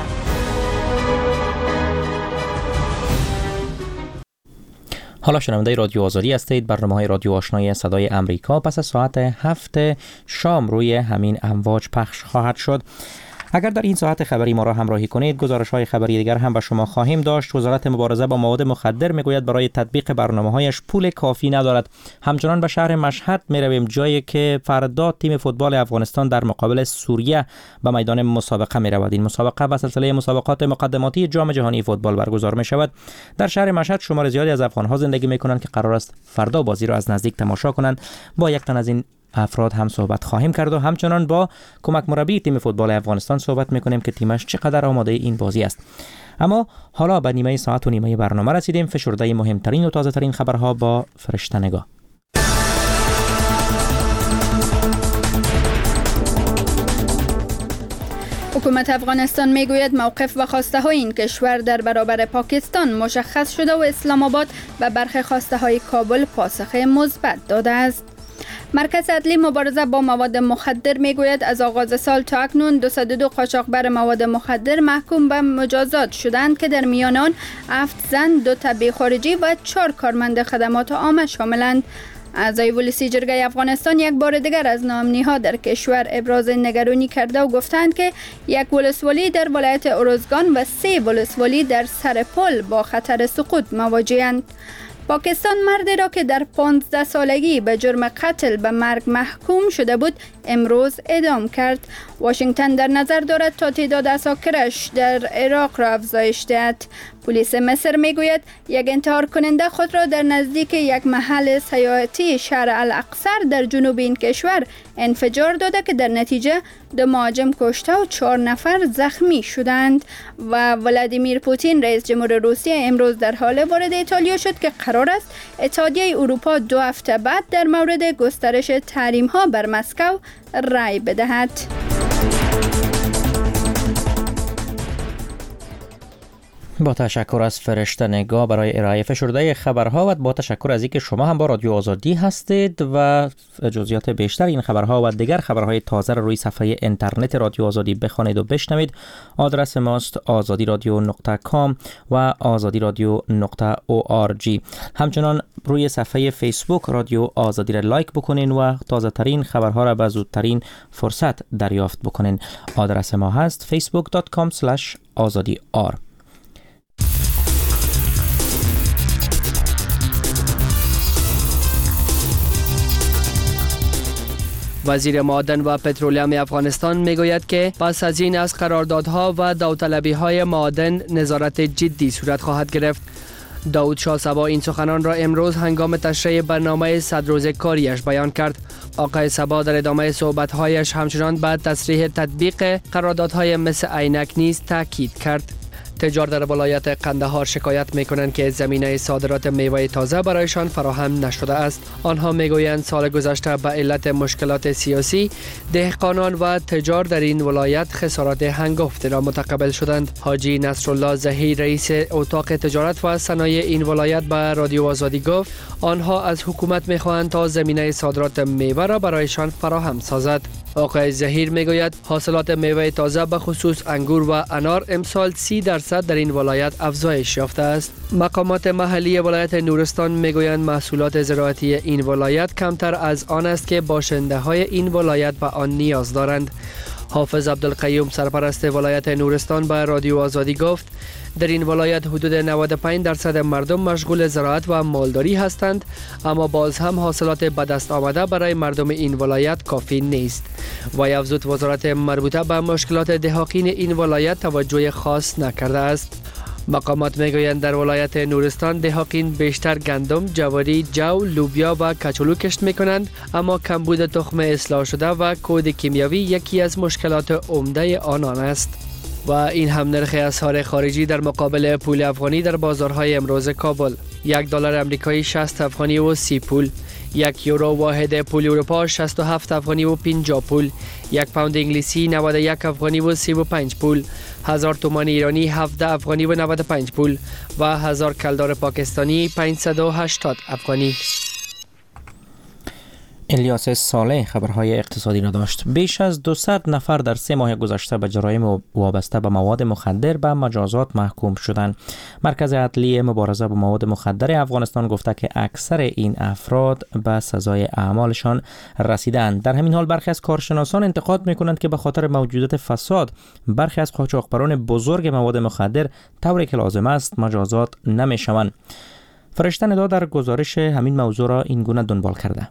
[SPEAKER 2] حالا شنونده رادیو آزادی هستید. برنامه‌های رادیو آشنای صدای امریکا پس از ساعت هفت شام روی همین امواج پخش خواهد شد. اگر در این ساعت خبری ما را همراهی کنید، گزارش‌های خبری دیگر هم به شما خواهیم داشت. وزارت مبارزه با مواد مخدر میگوید برای تطبیق برنامه‌هایش پول کافی ندارد. همچنان به شهر مشهد میرویم، جایی که فردا تیم فوتبال افغانستان در مقابل سوریه به میدان مسابقه میرود. این مسابقه و سلسله مسابقات مقدماتی جام جهانی فوتبال برگزار می شود. در شهر مشهد شمار زیادی از افغان‌ها زندگی می‌کنند که قرار است فردا بازی را از نزدیک تماشا کنند. با یک تن از این افراد هم صحبت خواهیم کرد و همچنان با کمک مربی تیم فوتبال افغانستان صحبت می‌کنیم که تیمش چقدر آماده این بازی است. اما حالا به نیمه ساعت و نیمه برنامه رسیدیم. فشرده مهمترین و تازه‌ترین خبرها با فرشته نگاه.
[SPEAKER 3] حکومت افغانستان میگوید موقف و خواسته های این کشور در برابر پاکستان مشخص شده و اسلام آباد و برخی خواسته های کابل پاسخ مثبت داده است. مرکز عدلی مبارزه با مواد مخدر میگوید از آغاز سال تا اکنون دویست و دو قاچاقبر مواد مخدر محکوم به مجازات شدند که در میان آن هفت زن، دو طبیب خارجی و چهار کارمند خدمات عامه شاملند. اعضای ولسی جرگه افغانستان یک بار دیگر از ناامنی‌ها در کشور ابراز نگرانی کرده و گفتند که یک ولسوالی در ولایت ارزگان و سه ولسوالی در سر پل با خطر سقوط مواجه‌اند. پاکستان مردی را که در پانزده سالگی به جرم قتل به مرگ محکوم شده بود امروز اعدام کرد. واشنگتن در نظر دارد تا تعداد اساکرش در عراق را افزایش دهد. پلیس مصر میگوید یک انتحار کننده خود را در نزدیک یک محل سیاحتی شهر الاقصر در جنوب این کشور انفجار داده که در نتیجه دو مهاجم کشته و چهار نفر زخمی شدند. و ولادیمیر پوتین رئیس جمهور روسیه امروز در حال وارد ایتالیا شد که قرار است اتحادیه اروپا دو هفته بعد در مورد گسترش تحریم ها بر مسکو رأی بدهد.
[SPEAKER 2] با تشکر از فرشته نگاه برای ارائه فشرده خبرها و با تشکر از اینکه شما هم با رادیو آزادی هستید و جزئیات بیشتر این خبرها و دیگر خبرهای تازه را روی صفحه اینترنت رادیو آزادی بخوانید و بشنوید. آدرس ماست آزادی رادیو نقطه کام و آزادی رادیو نقطه او آر جی. همچنان روی صفحه فیسبوک رادیو آزادی را لایک بکنین و تازه ترین خبرها را به زودترین فرصت دریافت بکنین. آدرس ما هست فیسبوک دات کام اسلش آزادی آر.
[SPEAKER 15] وزیر معدن و پترولیم افغانستان میگوید که پس از این از قراردادها و داوطلبی‌های معدن نظارت جدی صورت خواهد گرفت. داود شاه صبا این سخنان را امروز هنگام تشریح برنامه صد روزه کاریش بیان کرد. آقای صبا در ادامه صحبت‌هایش همچنان بعد تصریح تطبیق قراردادهای مثل عینک نیز تاکید کرد. تجار در ولایت قندهار شکایت میکنند که زمینه صادرات میوه تازه برایشان فراهم نشده است. آنها میگویند سال گذشته به علت مشکلات سیاسی دهقانان و تجار در این ولایت خسارات هنگفته را متقبل شدند. حاجی نصرالله زهیر رئیس اتاق تجارت و صنایع این ولایت به رادیو آزادی گفت آنها از حکومت میخواهند تا زمینه صادرات میوه را برایشان فراهم سازد. آقای زهیر میگوید حاصلات میوه تازه به خصوص انگور و انار امسال سی درصد در این ولایت افزایش یافته است. مقامات محلی ولایت نورستان میگویند محصولات زراعتی این ولایت کمتر از آن است که باشنده های این ولایت به آن نیاز دارند. حافظ عبدالقیوم سرپرست ولایت نورستان به رادیو آزادی گفت در این ولایت حدود نود و پنج درصد مردم مشغول زراعت و مالداری هستند، اما باز هم حاصلات به دست آمده برای مردم این ولایت کافی نیست. و افزود وزارت مربوطه به مشکلات دهقان این ولایت توجه خاص نکرده است. مقامات میگویند در ولایت نورستان دهقان بیشتر گندم، جواری، جو، لوبیا و کچالو کشت میکنند، اما کمبود تخم اصلاح شده و کود کیمیاوی یکی از مشکلات عمده آنان است. و این هم نرخ اسعار خارجی در مقابل پول افغانی در بازارهای امروز کابل: یک دلار آمریکایی شصت افغانی و سی پول، یک یورو واحد پول اروپا شصت و هفت افغانی و پنجاه پول، یک پوند انگلیسی نود و یک افغانی و سی و پنج پول، هزار تومان ایرانی هفده افغانی و نود و پنج پول و هزار کلدار پاکستانی پانصد و هشتاد افغانی.
[SPEAKER 2] الیاس صالح خبرهای اقتصادی را داشت. بیش از دویست نفر در سه ماه گذشته به جرایم وابسته به مواد مخدر به مجازات محکوم شدند. مرکز عدلی مبارزه با مواد مخدر افغانستان گفته که اکثر این افراد به سزای اعمالشان رسیدند. در همین حال برخی از کارشناسان انتقاد می‌کنند که به خاطر موجودیت فساد برخی از قاچاقبران بزرگ مواد مخدر طوری که لازم است مجازات نمی‌شوند. فرشته ندا در گزارش همین موضوع را این گونه دنبال کرده.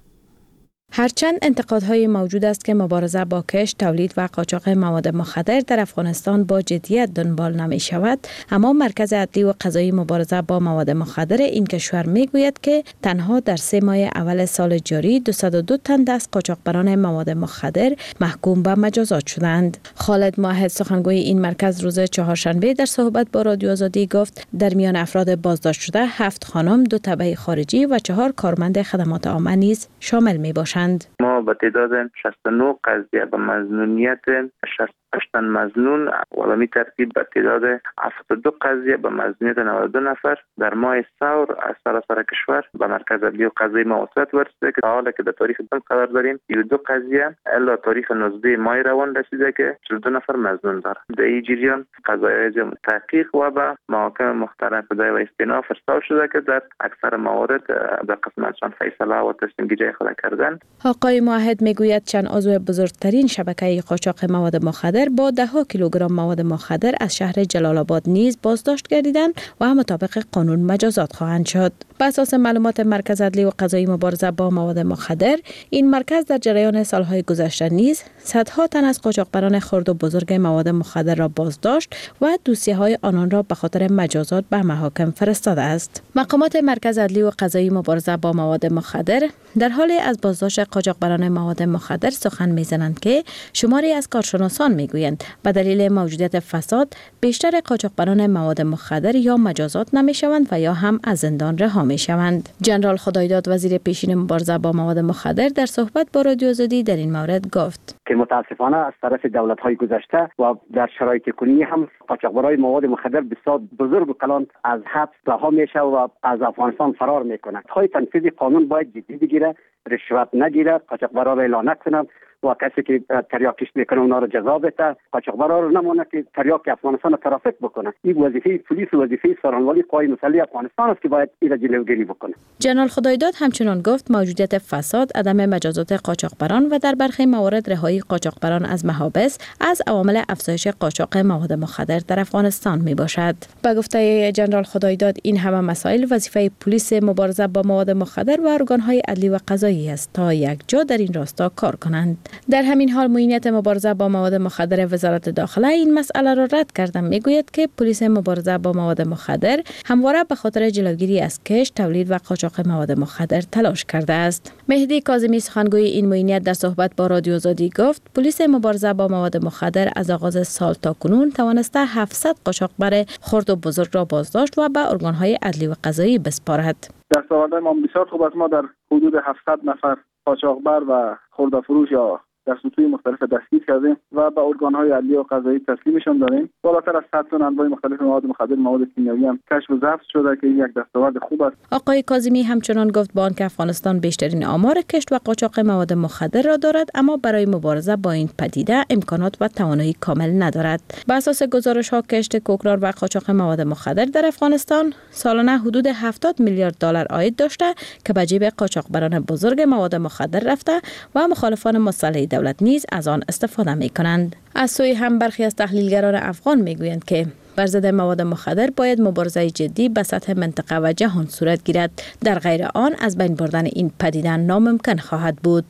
[SPEAKER 14] هرچند انتقادهای موجود است که مبارزه با کشت، تولید و قاچاق مواد مخدر در افغانستان با جدیت دنبال نمی شود، اما مرکز عدلی و قضایی مبارزه با مواد مخدر این کشور می گوید که تنها در سه ماه اول سال جاری دویست و دو تن از قاچاقبران مواد مخدر محکوم به مجازات شدند. خالد موحد سخنگوی این مرکز روز چهارشنبه در صحبت با رادیو آزادی گفت در میان افراد بازداشت شده هفت خانم، دو تبع خارجی و چهار کارمند خدمات عامه نیز شامل می باشند.
[SPEAKER 18] ما به تعداد شصت و نه قضیه به مظنونیت شصت و هشت مظنون و به می ترتیب به تعداد هفتاد و دو قضیه به مظنونیت نود و دو نفر در ماه ثور از سراسر کشور به مرکز عدلی و قضایی موسوعت ورسیده که حالا که در تاریخ دم قرار داریم سی و دو قضیه الا تاریخ نوزده ماه روان رسیده که چهل و دو نفر مظنون داره. در این جریان قضایای تحقیق و به محاکم مختلف و استیناف فرستاده شده که در اکثر موارد در قسمتشان فیصله و تصمیم گیری خود کردند.
[SPEAKER 14] آقای موحد میگوید چند عضو بزرگترین شبکه قاچاق مواد مخدر با ده ها کیلوگرم مواد مخدر از شهر جلال آباد نیز بازداشت گردیدند و مطابق قانون مجازات خواهند شد. بر اساس معلومات مرکز عدلی و قضایی مبارزه با مواد مخدر، این مرکز در جریان سالهای گذشته نیز صدها تن از قاچاقبران خرد و بزرگ مواد مخدر را بازداشت و دوسیه‌های آنان را به خاطر مجازات به محاکم فرستاده است. مقامات مرکز عدلی و قضایی مبارزه با مواد مخدر در حال از بازداشت قاچاقبران مواد مخدر سخن میزنند که شماری از کارشناسان میگویند به دلیل موجودیت فساد بیشتر قاچاقبران مواد مخدر یا مجازات نمیشوند و یا هم از زندان رها میشوند. جنرال خدایداد وزیر پیشین مبارزه با مواد مخدر در صحبت با رادیو آزادی در این مورد گفت
[SPEAKER 10] که متاسفانه از طرف دولت‌های گذشته و در شرایط کنونی هم قاچاقبرای مواد مخدر بسیار بزرگ و کلان از حبس رها میشه و از افغانستان فرار میکنند. های تنفیذ قانون باید جدی بگیره، رشوت نگیره، قاچاقبرا را اعلان نکنه و کسی که تریاکیش میکنه اونا رو جزا بده، قاچاقبرا رو نمونه که تریاک افغانستان رو ترافیک بکنه. این وظیفه پلیس و وظیفه سرانوالی قوای مسلح افغانستان است که باید این جلوگیری بکنه.
[SPEAKER 14] جنرال خدایداد همچنان گفت موجودیت فساد، عدم مجازات قاچاقبران و در برخی موارد رهایی قاچاقبران از محابس از عوامل افزایش قاچاق مواد مخدر در افغانستان می باشد. با گفته جنرال خدایداد این همه مسائل وظیفه پلیس مبارزه با مواد مخدر و ارگان‌های عدلی و قضایی است تا یک جا در این راستا کار کنند. در همین حال معینیت مبارزه با مواد مخدر وزارت داخله این مسئله را رد کرده میگوید که پلیس مبارزه با مواد مخدر همواره به خاطر جلوگیری از کشت، تولید و قاچاق مواد مخدر تلاش کرده است. مهدی کاظمی سخنگوی این معینیت در صحبت با رادیو آزادی گفت پلیس مبارزه با مواد مخدر از آغاز سال تا کنون توانسته هفتصد قاچاقبر خرد و بزرگ را بازداشت و به ارگان‌های عدلی و قضایی بسپارد.
[SPEAKER 12] در سوال ما بسیار خوب است، ما در حدود هفتصد نفر قاچاقبر و خرده‌فروش یا در سطوح مختلف دستگیر کردیم و به ارگان‌های عدلی و قضایی تسلیمشان دادیم. بالاتر از صد تن انواع مختلف مواد مخدر، مواد کیمیایی هم کشف و ضبط شده که یک دستاورد خوب است.
[SPEAKER 14] آقای کاظمی همچنان گفت با آنکه افغانستان بیشترین آمار کشت و قاچاق مواد مخدر را دارد، اما برای مبارزه با این پدیده امکانات و توانایی کامل ندارد. بر اساس گزارش‌ها کشت کوکنار و قاچاق مواد مخدر در افغانستان سالانه حدود هفتاد میلیارد دلار عاید داشته که به جیب قاچاقبران بزرگ مواد مخدر رفته و مخالفان مسلح دولت نیز از آن استفاده می کنند. از سوی هم برخی از تحلیلگران افغان می گویند که بر ضد مواد مخدر باید مبارزه جدی به سطح منطقه و جهان صورت گیرد. در غیر آن از بین بردن این پدیده ناممکن خواهد بود.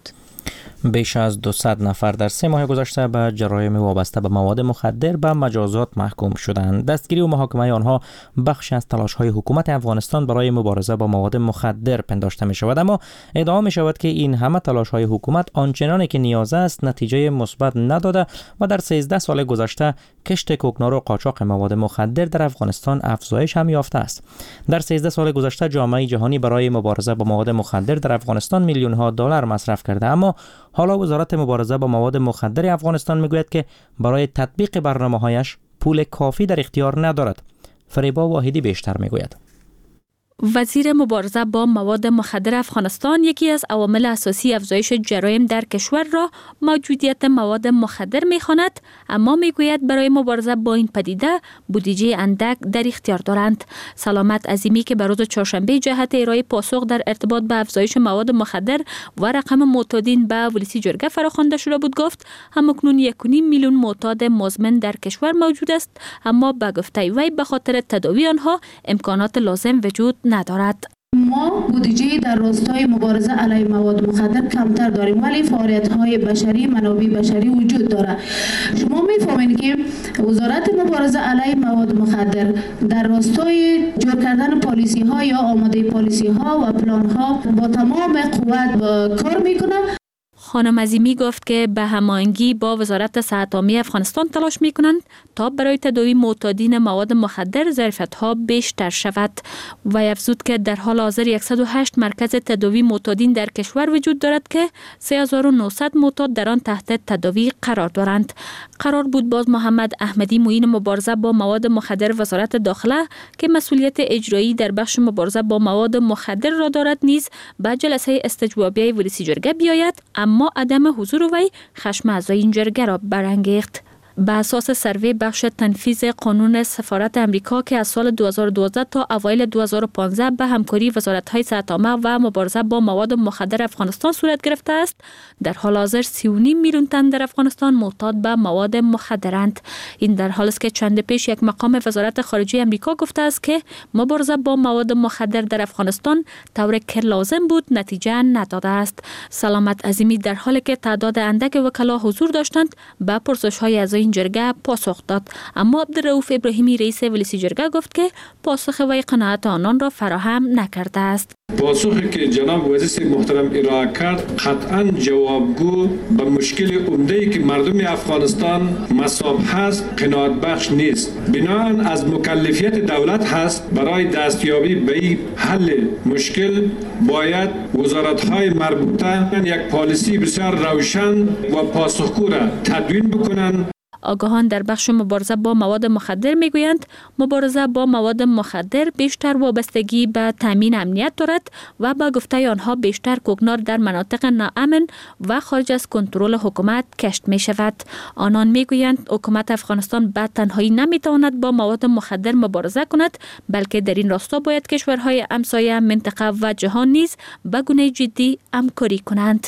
[SPEAKER 2] بیش از دویست نفر در سه ماه گذشته به جرایم وابسته به مواد مخدر به مجازات محکوم شدند. دستگیری و محاکمه آنها بخشی از تلاش‌های حکومت افغانستان برای مبارزه با مواد مخدر پنداشته می شود، اما ادعا می شود که این همه تلاش‌های حکومت آنچنانی که نیاز است نتیجه مثبت نداده و در سیزده سال گذشته کشت کوکنار و قاچاق مواد مخدر در افغانستان افزایش هم یافته است. در سیزده سال گذشته جامعه جهانی برای مبارزه با مواد مخدر در افغانستان میلیون ها دلار مصرف کرده، اما حالا وزارت مبارزه با مواد مخدر افغانستان میگوید که برای تطبیق برنامه‌هایش پول کافی در اختیار ندارد. فریبا واحدی بیشتر میگوید.
[SPEAKER 14] وزیر مبارزه با مواد مخدر افغانستان یکی از عوامل اساسی افزایش جرایم در کشور را موجودیت مواد مخدر می‌خواند، اما میگوید برای مبارزه با این پدیده بودجه اندک در اختیار دارند. سلامت عظیمی که به روز چهارشنبه جهت ارائه پاسخ در ارتباط به افزایش مواد مخدر و رقم معتادین به ولسی جرگه فراخوانده شده بود گفت همکنون یک و نیم میلیون معتاد مزمن در کشور موجود است، اما به گفته وی به خاطر تداوی آنها امکانات لازم وجود ندارد.
[SPEAKER 19] ما بودجه در راستای مبارزه علیه مواد مخدر کمتر داریم، ولی فعالیت‌های بشری، منابع بشری وجود داره. شما می‌فهمید که وزارت مبارزه علیه مواد مخدر در راستای جور کردن پالیسی‌ها یا آماده پالیسی‌ها و پلان‌ها با تمام قوت کار می‌کنه.
[SPEAKER 14] خانم عظیمی گفت که به هماهنگی با وزارت صحت عامه افغانستان تلاش می‌کنند تا برای تداوی معتادین مواد مخدر ظرفیت‌ها بیشتر شود و افزود که در حال حاضر صد و هشت مرکز تداوی معتادین در کشور وجود دارد که سه هزار و نهصد معتاد در آن تحت تداوی قرار دارند. قرار بود باز محمد احمدی معین مبارزه با مواد مخدر وزارت داخله که مسئولیت اجرایی در بخش مبارزه با مواد مخدر را دارد نیز به جلسه استجوابیه ولسی جرگه بیاید، اما عدم حضور وی خشم اعضای این جرگه را برانگیخت. به اساس سروی بخش تنفیذ قانون سفارت امریکا که از سال دو هزار و دوازده تا اوایل دو هزار و پانزده به همکاری وزارت‌های صحت عامه و مبارزه با مواد مخدر افغانستان صورت گرفته است، در حال حاضر سی و نیم میلیون تن در افغانستان معتاد به مواد مخدرند. این در حالی است که چند پیش یک مقام وزارت خارجه امریکا گفته است که مبارزه با مواد مخدر در افغانستان طوری که لازم بود نتیجه نداده است. سلامت عظیمی در حالی که تعداد اندک وکلا حضور داشتند به پرسش‌های از این جرگه پاسخ داد، اما عبدالرؤوف ابراهیمی رئیس ولسی جرگه گفت که پاسخ وی قناعت آنان را فراهم نکرده است.
[SPEAKER 20] پاسخی که جناب وزیر محترم ارائه کرد قطعاً جوابگو به مشکل عمده‌ای که مردم افغانستان مصاب هست قناعت بخش نیست. بنابراین از مکلفیت دولت هست برای دستیابی به این حل مشکل باید وزارت‌های مربوطه یک پالیسی بسیار روشن و پاسخگو را تدوین بکنند.
[SPEAKER 14] آگاهان در بخش مبارزه با مواد مخدر میگویند مبارزه با مواد مخدر بیشتر وابستگی به تامین امنیت دارد و با گفته آنها بیشتر کوکنار در مناطق ناامن و خارج از کنترل حکومت کشت می شود. آنان میگویند حکومت افغانستان به تنهایی نمیتواند با مواد مخدر مبارزه کند، بلکه در این راستا باید کشورهای همسایه، منطقه و جهان نیز به گونه جدی همکاری کنند.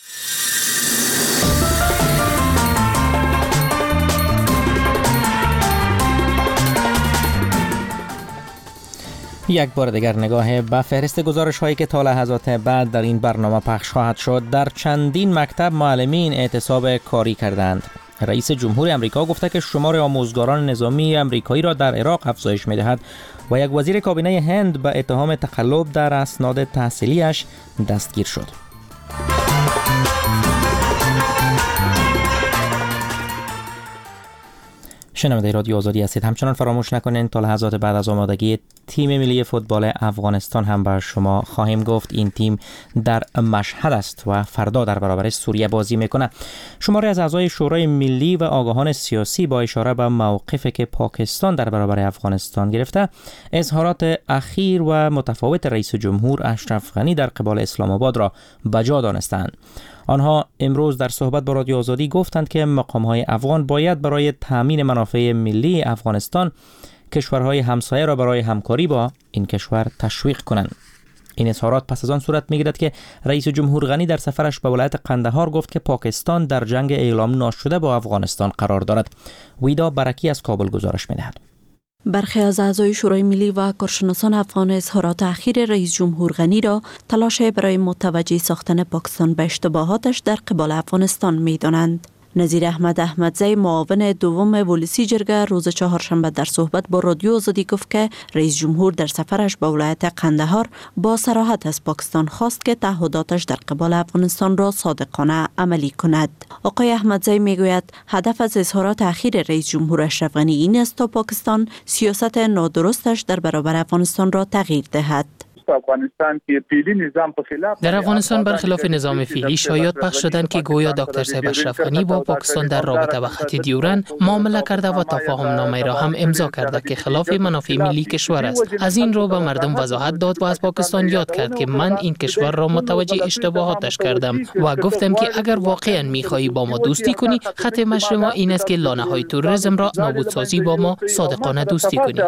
[SPEAKER 2] یک بار دیگر نگاه به فهرست گزارش هایی که تا لحظات بعد در این برنامه پخش خواهد شد. در چندین مکتب معلمین اعتصاب کاری کردند. رئیس جمهور امریکا گفته که شمار آموزگاران نظامی امریکایی را در عراق افزایش می‌دهد و یک وزیر کابینه هند به اتهام تقلب در اسناد تحصیلیش دستگیر شد. شنونده رادیو آزادی هستید. همچنان فراموش نکنید تا لحظات بعد از آمادگی تیم ملی فوتبال افغانستان هم به شما خواهیم گفت. این تیم در مشهد است و فردا در برابر سوریه بازی میکنه. شماری از اعضای شورای ملی و آگاهان سیاسی با اشاره به موقفی که پاکستان در برابر افغانستان گرفته، اظهارات اخیر و متفاوت رئیس جمهور اشرف غنی در قبال اسلام آباد را بجا دانستند. آنها امروز در صحبت با رادیو آزادی گفتند که مقام‌های افغان باید برای تامین منافع ملی افغانستان کشورهای همسایه را برای همکاری با این کشور تشویق کنند. این اظهارات پس از آن صورت می‌گیرد که رئیس جمهور غنی در سفرش به ولایت قندهار گفت که پاکستان در جنگ اعلام ناشده با افغانستان قرار دارد. ویدا برکی از کابل گزارش می‌دهد.
[SPEAKER 14] برخی از اعضای شورای ملی و کارشناسان افغان اظهارات اخیر رئیس جمهور غنی را تلاش برای متوجه ساختن پاکستان به اشتباهاتش در قبال افغانستان می‌دانند. نظیر احمد احمدزی معاون دوم ولسی جرگه روز چهارشنبه در صحبت با رادیو آزادی گفت که رئیس جمهور در سفرش به ولایت قندهار با صراحت از پاکستان خواست که تعهداتش در قبال افغانستان را صادقانه عملی کند. آقای احمدزی میگوید هدف از اظهارات اخیر رئیس جمهور اشرف غنی این است تا پاکستان سیاست نادرستش در برابر افغانستان را تغییر دهد.
[SPEAKER 21] درست افغانستان که پیلی نظام په خلاف
[SPEAKER 22] در افغانستان برخلاف نظام فعلی شایعات پخش شدند که گویا دکتر صاحب اشرف غنی با پاکستان در رابطه با خط دیورن معامله کرده و تفاهم نامه را هم امضا کرده که خلاف منافع ملی کشور است. از این رو به مردم وضاحت داد و از پاکستان یاد کرد که من این کشور را متوجه اشتباهاتش کردم و گفتم که اگر واقعا می‌خواهی با ما دوستی کنی، خط مشی ما این است که لانه‌های تروریسم را نابودسازی با ما صادقانه دوستی کنی.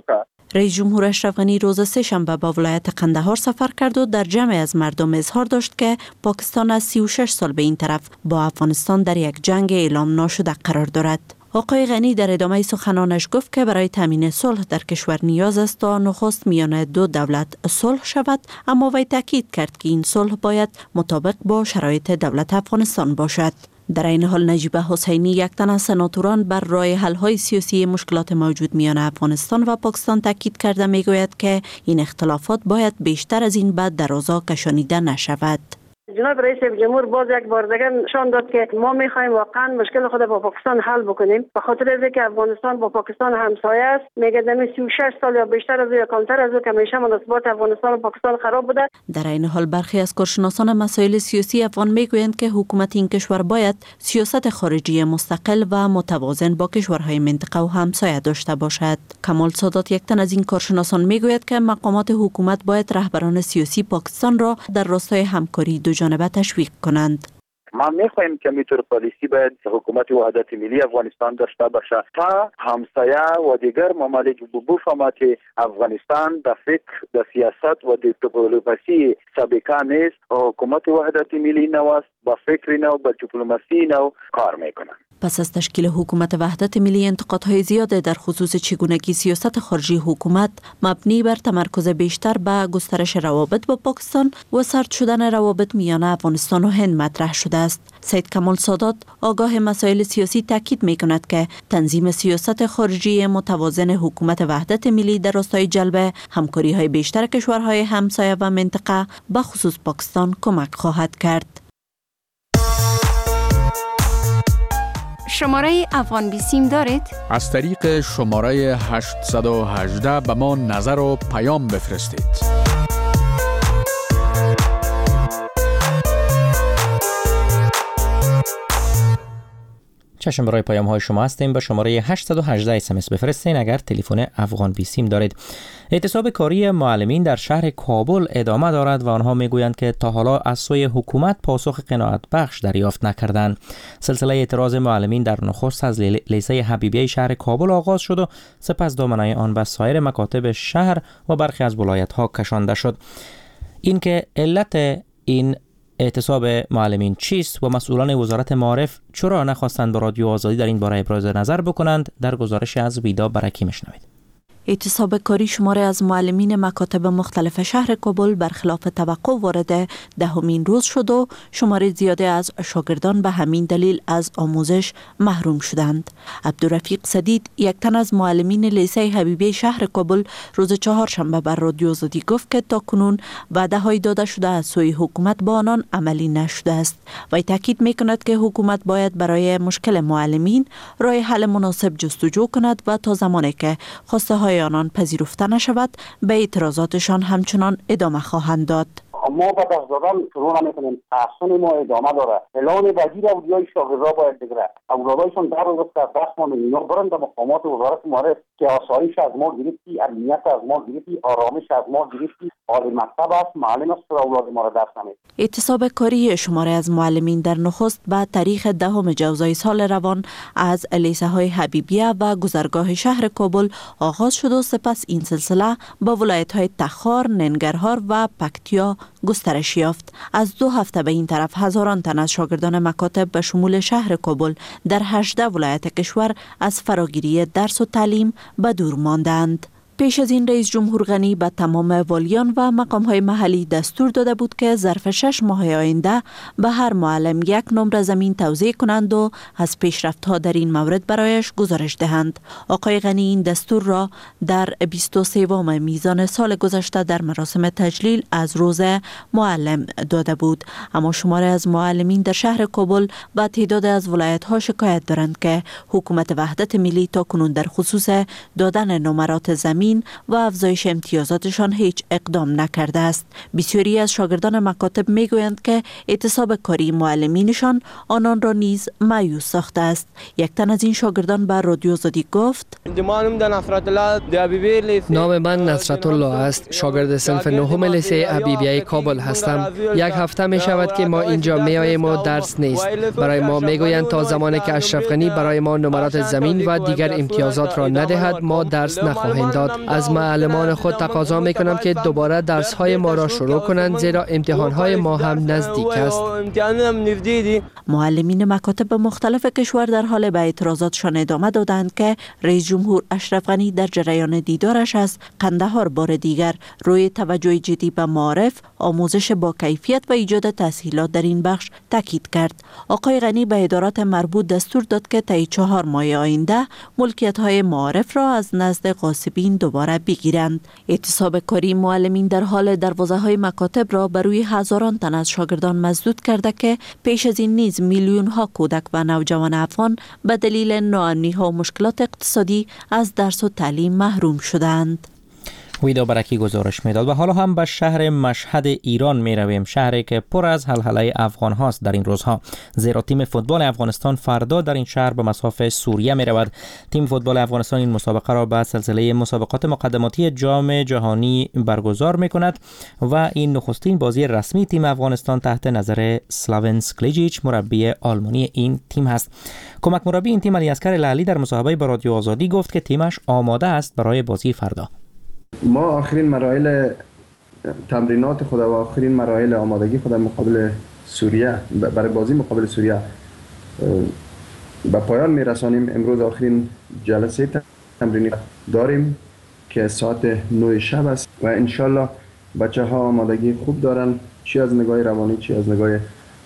[SPEAKER 23] رئیس جمهور اشرف غنی روز سه‌شنبه به ولایت قندهار سفر کرد و در جمع از مردم اظهار داشت که پاکستان از سی و شش سال به این طرف با افغانستان در یک جنگ اعلام ناشده قرار دارد. آقای غنی در ادامه سخنانش گفت که برای تامین صلح در کشور نیاز است تا نخست میان دو دولت صلح شود، اما وی تاکید کرد که این صلح باید مطابق با شرایط دولت افغانستان باشد. در این حال نجیب حسینی، یک تن از سناتوران، بر راه حل‌های سیاسی مشکلات موجود میان افغانستان و پاکستان تاکید کرده میگوید که این اختلافات باید بیشتر از این به درازا کشانیده نشود.
[SPEAKER 24] جناب رئیس جمهور باز یک بار دیگر نشان داد که ما می‌خوایم واقعا مشکل خود با پاکستان حل بکنیم، به خاطر اینکه افغانستان با پاکستان همسایه است. میگه دمی سی و شش سال یا بیشتر از یا کمتر از که همیشه مناسبات افغانستان و پاکستان خراب بوده. در این حال برخی از کارشناسان مسائل سیاسی افغان میگویند که حکومت این کشور باید سیاست خارجی مستقل و متوازن با کشورهای منطقه و همسایه داشته باشد. کمال سادات، یک تن از این کارشناسان، میگوید که مقامات حکومت باید رهبران سیاسی پاکستان را در راستای همکاری دو جانبه تشویق کنند.
[SPEAKER 25] ما میخواهیم که میتور پالیسی باید حکومت وحدت ملی افغانستان داشته باشه تا همسایه و دیگر ممالک بفهمند که افغانستان در فکر، در سیاست و دیپلماسی سابقه نیست. حکومت وحدت ملی نو است، با فکر نو، با دیپلماسی نو کار میکنند.
[SPEAKER 23] پس از تشکیل حکومت وحدت ملی، انتقادهای زیاد در خصوص چگونگی سیاست خارجی حکومت مبنی بر تمرکز بیشتر به گسترش روابط با پاکستان و سرد شدن روابط میان افغانستان و هند مطرح شده است. سید کمال سادات، آگاه مسائل سیاسی، تاکید می‌کند که تنظیم سیاست خارجی متوازن حکومت وحدت ملی در راستای جلب همکاری‌های بیشتر کشورهای همسایه و منطقه به خصوص پاکستان کمک خواهد کرد.
[SPEAKER 4] شماره افغان بیسیم دارید؟
[SPEAKER 26] از طریق شماره هشتصد و هجده به ما نظر و پیام بفرستید.
[SPEAKER 2] چشم برای پیام های شما هستیم. به شماره هشتصد و هجده اس ام اس بفرستین اگر تلفن افغان بیسیم دارید. اعتصاب کاری معلمین در شهر کابل ادامه دارد و آنها میگویند که تا حالا از سوی حکومت پاسخ قناعت بخش دریافت نکردند. سلسله اعتراض معلمین در نخست از لیسه حبیبیه شهر کابل آغاز شد و سپس دامنه آن به سایر مکاتب شهر و برخی از ولایت ها کشانده شد. اینکه علت این اعتصاب معلمین چیست و مسئولان وزارت معارف چرا نخواستند به رادیو آزادی در این باره ابراز نظر بکنند، در گزارش از ویدا برکی میشنوید.
[SPEAKER 23] اعتصاب کاری شماره از معلمین مکاتب مختلف شهر کابل برخلاف توقع وارد دهمین روز شد و شماره زیاده از شاگردان به همین دلیل از آموزش محروم شدند. عبدالرفیق سدید، یک تن از معلمین لیسه حبیبی شهر کابل، روز چهارشنبه بر رادیو آزادی گفت که تاکنون وعده های داده شده از سوی حکومت با آنان عملی نشده است. وی تاکید میکند که حکومت باید برای مشکل معلمین راه حل مناسب جستجو کند و تا زمانی که خواسته های آنان پذیرفته نشود به اعتراضاتشان همچنان ادامه خواهند داد.
[SPEAKER 27] ما به دست دادن شروع نمی‌کنیم. تحصیل ما ادامه داره. اعلان وزیر اولیای شاگردها باید بگیره. اولادایشون در روز که دست ما اینا برند به مقامات وزارت معارف که آسایش از ما گرفتی، امنیت از ما گرفتی، آرامش از ما گرفتی، عالی مکتب است، معلم است، اولاد ما را دست نمید.
[SPEAKER 23] اعتصاب کاری شماره از معلمین در نخست به تاریخ دهم جوزای سال روان از لیسه های حبیبیه و گذرگاه شهر کابل آغاز شد و سپس این سلسله با ولایت های تخار، ننگرهار و پکتیا گسترش یافت. از دو هفته به این طرف هزاران تن از شاگردان مکاتب به شمول شهر کابل در هجده ولایت کشور از فراگیری درس و تعلیم به دور ماندند. پیش از این رئیس جمهور غنی به تمام والیان و مقام‌های محلی دستور داده بود که ظرف شش ماه آینده به هر معلم یک نمره زمین توزیع کنند و از پیشرفت‌ها در این مورد برایش گزارش دهند. آقای غنی این دستور را در بیست و سوم میزان سال گذشته در مراسم تجلیل از روز معلم داده بود. اما شماره از معلمین در شهر کابل و تعداد از ولایت‌ها شکایت دارند که حکومت وحدت ملی تا کنون در خصوص دادن نمرات زمین معلمین و افزایش امتیازاتشان هیچ اقدام نکرده است. بسیاری از شاگردان مکاتب میگویند که اعتصاب کاری معلمینشان آنان را نیز مایوس ساخته است. یک تن از این شاگردان به رادیو آزادی گفت:
[SPEAKER 15] نام من نصرت الله است. شاگرد صنف نهم لیسه حبیبیه کابل هستم. یک هفته می شود که ما اینجا می آییم و درس نیست. برای ما می گویند تا زمانی که اشرف غنی برای ما نمرات زمین و دیگر امتیازات را ندهد ما درس نخواهیم داد. از معلمان خود تقاضا می کنم که دوباره درس های ما را شروع کنند، زیرا امتحان های ما هم نزدیک است.
[SPEAKER 23] معلمین مکاتب مختلف کشور در حال به اعتراضاتشان ادامه دادند که رئیس جمهور اشرف غنی در جریان دیدارش از قندهار بار دیگر روی توجه جدی به معارف، آموزش با کیفیت و ایجاد تسهیلات در این بخش تاکید کرد. آقای غنی به ادارات مربوط دستور داد که طی چهار ماه آینده ملکیت های معارف را از نزد غاصبین دوباره بگیرند. اعتصاب کاری معلمین در حال دروازه های مکاتب را بر روی هزاران تن از شاگردان مسدود کرده که پیش از این نیز میلیون ها کودک و نوجوان افغان به دلیل ناامنی ها و مشکلات اقتصادی از درس و تعلیم محروم شدند.
[SPEAKER 2] ویدا برکی گزارش میداد. و حالا هم به شهر مشهد ایران می رویم، شهری که پر از هلهله افغان هاست در این روزها، زیرا تیم فوتبال افغانستان فردا در این شهر به مصاف سوریه می رود. تیم فوتبال افغانستان این مسابقه را به سلسله مسابقات مقدماتی جام جهانی برگزار می کند و این نخستین بازی رسمی تیم افغانستان تحت نظر سلاون سکلیجیچ مربی آلمانی این تیم هست. کمک مربی این تیم علیاصغر لعلی در مصاحبه با رادیو آزادی گفت که تیمش آماده است برای بازی فردا.
[SPEAKER 1] ما آخرین مراحل تمرینات خود و آخرین مراحل آمادگی خود مقابل سوریه برای بازی مقابل سوریه به پایان میرسانیم. امروز آخرین جلسه تمرینی داریم که ساعت نه شب است و انشالله بچه ها آمادگی خوب دارن، چی از نگاه روانی چی از نگاه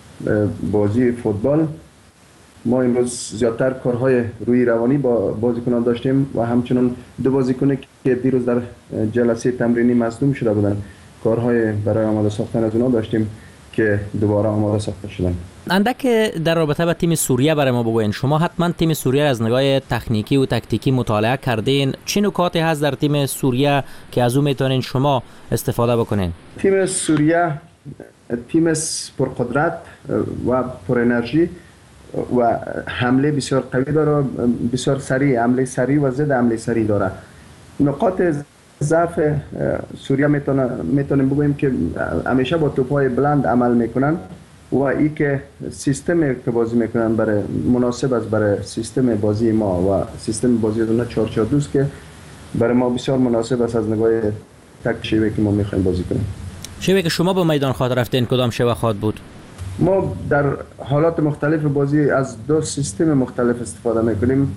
[SPEAKER 1] بازی فوتبال. ما امروز زیادتر کارهای روی روانی با بازیکنان داشتیم و همچنان دو بازیکن که دیروز در جلسه تمرینی مصدوم شده بودند کارهای برای آماده ساختن از اونا داشتیم که دوباره آماده ساخته شدن.
[SPEAKER 2] اندک در رابطه با تیم سوریه برای ما بگوین. شما حتما تیم سوریه از نگاه تکنیکی و تاکتیکی مطالعه کردین. چه نکاتی هست در تیم سوریه که از اون میتونین شما استفاده بکنین؟
[SPEAKER 1] تیم سوریه تیم پرقدرت و پر انرژی و حمله بسیار قوی داره، بسیار سریع، حمله سریع و ضد حمله سریع داره. نقاط ضعف سوریه میتونه میتونیم بگوییم که همیشه با توپ‌های بلند عمل میکنن و ای که سیستم که بازی میکنن برای مناسب است برای سیستم بازی ما و سیستم بازی اونها چهار چهار دو که برای ما بسیار مناسب است از نگاه تکتیکی که ما میخوایم بازی کنیم.
[SPEAKER 2] شیوه که شما به میدان خواهد رفتین کدام شیوه خواهد بود؟
[SPEAKER 1] ما در حالات مختلف بازی از دو سیستم مختلف استفاده میکنیم.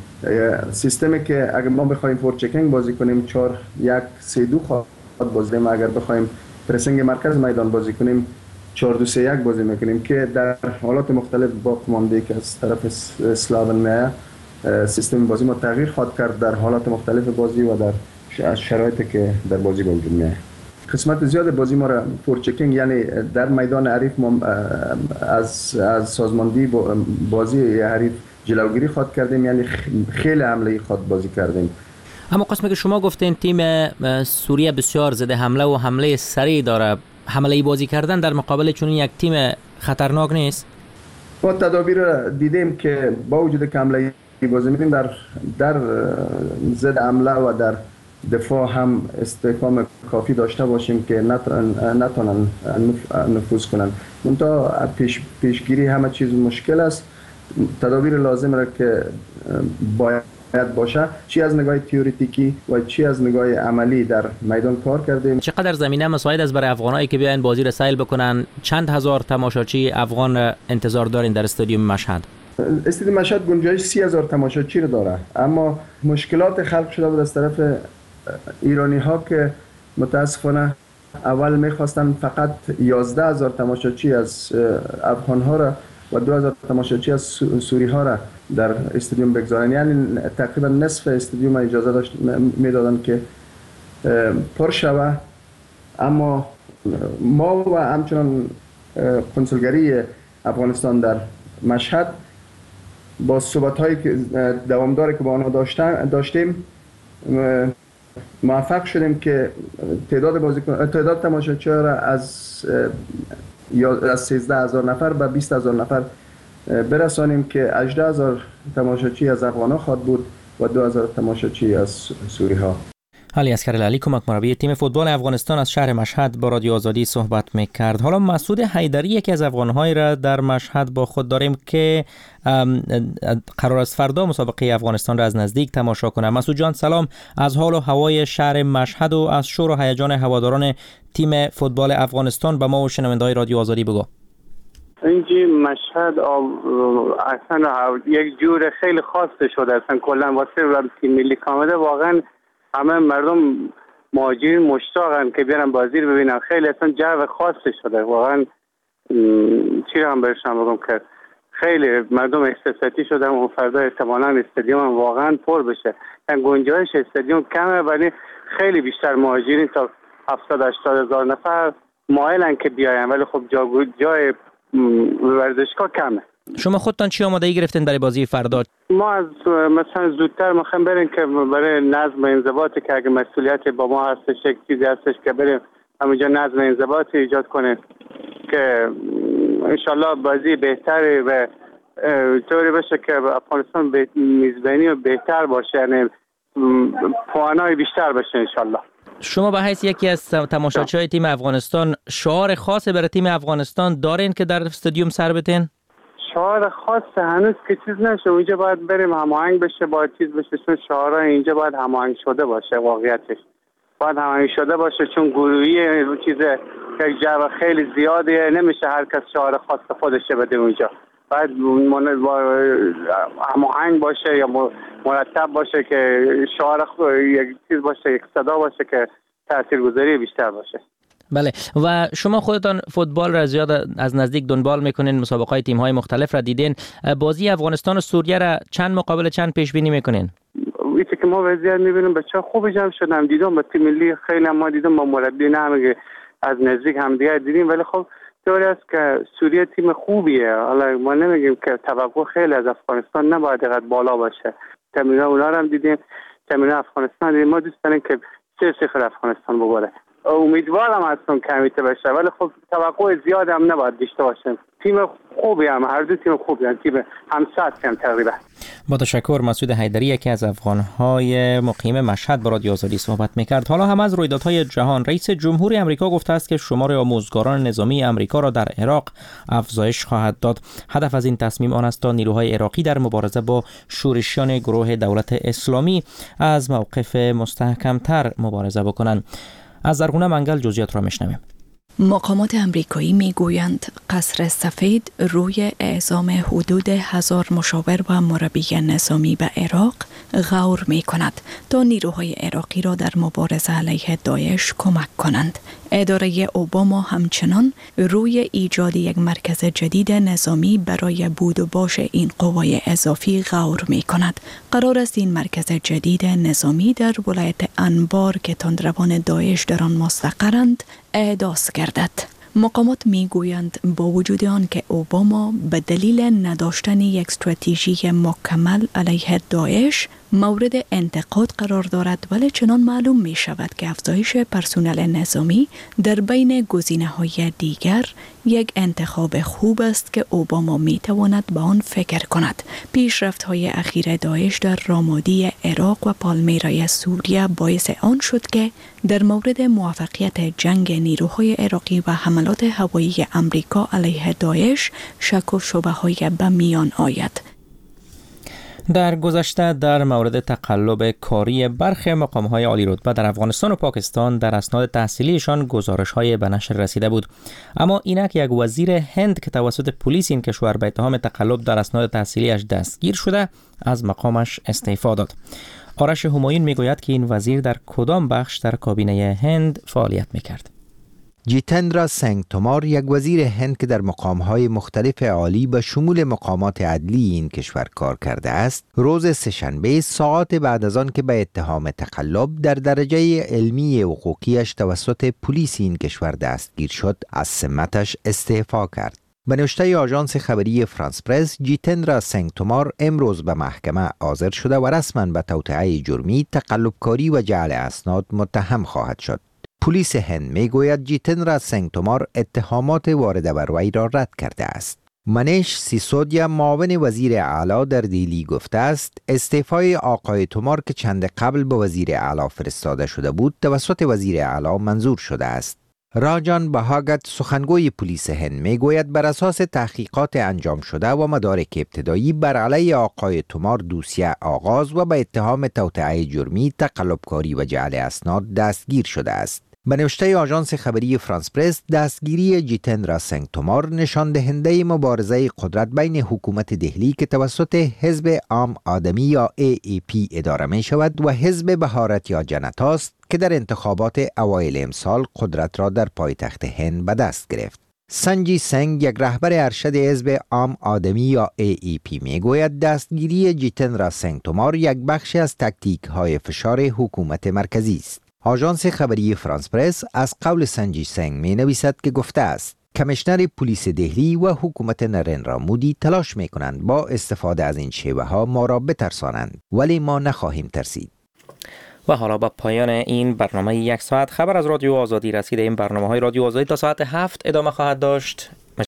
[SPEAKER 1] سیستمی که اگر ما بخوایم فور چکینگ بازی کنیم چهار یک سه دو خواهد بازی کنیم، اگر بخوایم پرسینگ مرکز میدان بازی کنیم چهار دو سه یک بازی میکنیم که در حالات مختلف با کمانده که از طرف سلاون میه سیستم بازی ما تغییر خواهد کرد در حالات مختلف بازی و در شرایطی که در بازی وجود میه. قسمت زیاد بازی ما را فور چکینگ یعنی در میدان حریف ما از از سازماندهی بازی حریف جلوگیری خواهد کردیم، یعنی خیلی حمله خواهد بازی کردیم.
[SPEAKER 2] اما قسمی که شما گفتین تیم سوریه بسیار زده حمله و حمله سریع داره، حمله بازی کردن در مقابل چون یک تیم خطرناک نیست؟
[SPEAKER 1] ما تدابیر را دیدیم که با وجود که حمله بازی می‌کنیم در در زد حمله و در دفاع هم استحکام کافی داشته باشیم که نتونن نفوذ کنن. منتها پیش پیشگیری همه چیز مشکل است. تدابیر لازم را که باید باشه چی از نگاه تئوریتیکی و چی از نگاه عملی در میدان کار کردیم.
[SPEAKER 2] چقدر زمینه مساعد است برای افغانایی که بیاین بازی را سیل بکنن؟ چند هزار تماشاچی افغان انتظار دارین در استادیوم مشهد؟
[SPEAKER 1] استادیوم مشهد گنجایش سی هزار تماشاچی رو داره، اما مشکلات خلق شده بود از طرف ایرانی ها که متاسفانه اول میخواستن فقط یازده هزار تماشاچی از افغان ها را و دو هزار تماشاچی از سوری ها را در استادیوم بگذارن، یعنی تقریبا نصف استادیوم اجازه داشت میدادن که پر شوه. اما ما و همچنان کنسولگری افغانستان در مشهد با صحبت های دوامداری که با آنها داشتیم موفق شدیم که تعداد بازیکن تعداد تماشاچی‌ها را از یا از سیزده هزار نفر به بیست هزار نفر برسانیم که هجده هزار تماشاچی از افغان‌ها خواهد بود و دو هزار تماشاچی از سوری‌ها.
[SPEAKER 2] علی اصغر علی کمک مربی تیم فوتبال افغانستان از شهر مشهد با رادیو آزادی صحبت می‌کرد. حالا مسعود حیدری یکی از افغان‌هایی را در مشهد با خود داریم که قرار است فردا مسابقه افغانستان را از نزدیک تماشا کنه. مسعود جان سلام، از حال و هوای شهر مشهد و از شور و هیجان هواداران تیم فوتبال افغانستان به ما و شنونده‌های رادیو آزادی بگو.
[SPEAKER 5] اینجی مشهد اصلا یک جور خیلی خاص شده، اصلا کلا واسه تیم ملی کامله واقعا همه مردم مهاجرین مشتاقن که بیارن بازی رو ببینن. خیلی اصلا جو خاص شده واقعا. چی رو هم برشم بگم که خیلی مردم احساساتی شدن و فردا احتمالاً استادیوم واقعا پر بشه. یعنی گنجایش استادیوم کمه ولی خیلی بیشتر مهاجرین تا هفتاد هشتاد هزار نفر مایلن که بیاین، ولی خب جا جای ورزشگاه کمه.
[SPEAKER 2] شما خودتان چی آمادگی گرفتین برای بازی فردا؟
[SPEAKER 5] ما از مثلا زودتر میخوایم بریم که برای نظم انضباطی که اگه مسئولیت با ما هستش یک چیزی هستش که بریم همونجا نظم انضباطی ایجاد کنیم که انشالله بازی بهتری و طوری بشه که افغانستان میزبانی و بهتر باشه، یعنی پوانای بیشتر بشه انشالله.
[SPEAKER 2] شما به حیث یکی از تماشاچی‌های تیم افغانستان شعار خاصی برای تیم افغانستان دارین که در استادیوم سر بتین؟
[SPEAKER 5] شعار خاص هنوز که چیز نشه، اینجا باید بریم هماهنگ بشه، باید چیز بشه، چون شعارهای اینجا باید هماهنگ شده باشه. واقعیتش باید هماهنگ شده باشه چون گروهی چیز یک جو خیلی زیاده، نمیشه هر کس شعار خاص خودش بده اونجا. باید هماهنگ باشه یا مرتب باشه که شعار یک چیز باشه، یک صدا باشه که تاثیرگذاری بیشتر باشه.
[SPEAKER 2] بله، و شما خودتان فوتبال را زیاد از نزدیک دنبال میکنین، مسابقات تیم‌های مختلف را دیدین. بازی افغانستان و سوریه را چند مقابل چند پیش بینی میکنین؟
[SPEAKER 5] وقتی که ما وضعیت میبینیم بچه‌ها خوب جمع شدن، دیدم با تیم ملی خیلی ما دیدم با مربی نه از نزدیک هم دیگه دیدیم، ولی خب طوری است که سوریه تیم خوبیه. حالا ما نمیگیم که توقع خیلی از افغانستان نباید اینقدر بالا باشه. تمرینات اونا رو هم دیدیم، تمرینات افغانستان دیدیم. ما دوست داریم که سه صفر افغانستان ببره. امیدوارم هستم کمیته بشه، ولی خب توقع زیاد هم نباید داشته باشیم. تیم خوبی هم، هر دو تیم خوبی هم، تیم همسط هم تقریبا.
[SPEAKER 2] با تشکر. مسعود حیدری یکی از افغان‌های مقیم مشهد با رادیو آزادی صحبت می‌کرد. حالا هم از رویدادهای جهان. رئیس جمهوری آمریکا گفته است که شمار آموزگاران نظامی آمریکا را در عراق افزایش خواهد داد. هدف از این تصمیم آن است تا نیروهای عراقی در مبارزه با شورشیان گروه دولت اسلامی از موقف مستحکم‌تر مبارزه بکنند. از زرغونه منگل جزئیات را میشنویم.
[SPEAKER 6] مقامات امریکایی میگویند قصر سفید روی اعزام حدود هزار مشاور و مربی نظامی به عراق غور می کند تا نیروهای عراقی را در مبارزه علیه داعش کمک کنند. اداره اوباما همچنان روی ایجاد یک مرکز جدید نظامی برای بود و باش این قوای اضافی غور می کند. قرار است این مرکز جدید نظامی در ولایت انبار که تندروان داعش در آن مستقرند احداث گردد. مقامات میگویند با وجود آن که اوباما به دلیل نداشتن یک استراتژی مکمل علیه داعش مورد انتقاد قرار دارد، ولی چنان معلوم می شود که افزایش پرسنل نظامی در بین گزینه‌های دیگر یک انتخاب خوب است که اوباما می تواند به آن فکر کند. پیشرفت‌های اخیر داعش در رامادی عراق و پالمیرای سوریه باعث آن شد که در مورد موفقیت جنگ نیروهای عراقی و حملات هوایی امریکا علیه داعش شک و شبهه‌های به میان آید.
[SPEAKER 2] در گذشته در مورد تقلب کاری برخی مقام‌های عالی رتبه در افغانستان و پاکستان در اسناد تحصیلیشان گزارش‌های به نشر رسیده بود، اما اینک یک وزیر هند که توسط پلیس این کشور به اتهام تقلب در اسناد تحصیلیش دستگیر شده از مقامش استعفا داد. آرش همایون میگوید که این وزیر در کدام بخش در کابینه هند فعالیت میکرد.
[SPEAKER 7] جیتندرا سنگ تومار، یک وزیر هند که در مقام‌های مختلف عالی به شمول مقامات عدلی این کشور کار کرده است، روز سه‌شنبه ساعات بعد از آن که به اتهام تقلب در درجه علمی حقوقیش توسط پلیس این کشور دستگیر شد، از سمتش استعفا کرد. به نوشته آژانس خبری فرانس پرس، جیتندرا سنگ تومار امروز به محکمه حاضر شده و رسما به توطئه جرمی، تقلبکاری و جعل اسناد متهم خواهد شد. پلیس هند میگوید جیتندرا سنگ تومار اتهامات وارده بر وی را رد کرده است. منیش سیسودیا معاون وزیر اعلی در دیلی گفته است استعفای آقای تومار که چند قبل به وزیر اعلی فرستاده شده بود توسط وزیر اعلی منظور شده است. راجان بهاگت سخنگوی پلیس هند میگوید بر اساس تحقیقات انجام شده و مدارک ابتدایی بر علیه آقای تومار دوسیه آغاز و به اتهام توطئه جرمی، تقلبکاری و جعل اسناد دستگیر شده است. به نوشته آژانس خبری فرانس پرس، دستگیری جیتندرا سنگ تومار نشان دهنده مبارزه قدرت بین حکومت دهلی که توسط حزب عام آدمی یا ای ای پی اداره می شود و حزب بهارت یا جنتا است که در انتخابات اوایل امسال قدرت را در پایتخت هند به دست گرفت. سنجی سنگ، یک رهبر ارشد حزب عام آدمی یا ای ای پی میگوید دستگیری جیتندرا سنگ تومار یک بخش از تاکتیک های فشار حکومت مرکزی است. آژانس خبری فرانس پرس از قول سنجی سنگ می نویسد که گفته است کمیشنر پلیس دهلی و حکومت نریندرا مودی تلاش می کنند با استفاده از این شیوه ها ما را بترسانند، ولی ما نخواهیم ترسید.
[SPEAKER 2] و حالا با پایان این برنامه یک ساعت خبر از رادیو آزادی رسید. این برنامه های رادیو آزادی تا ساعت هفت ادامه خواهد داشت.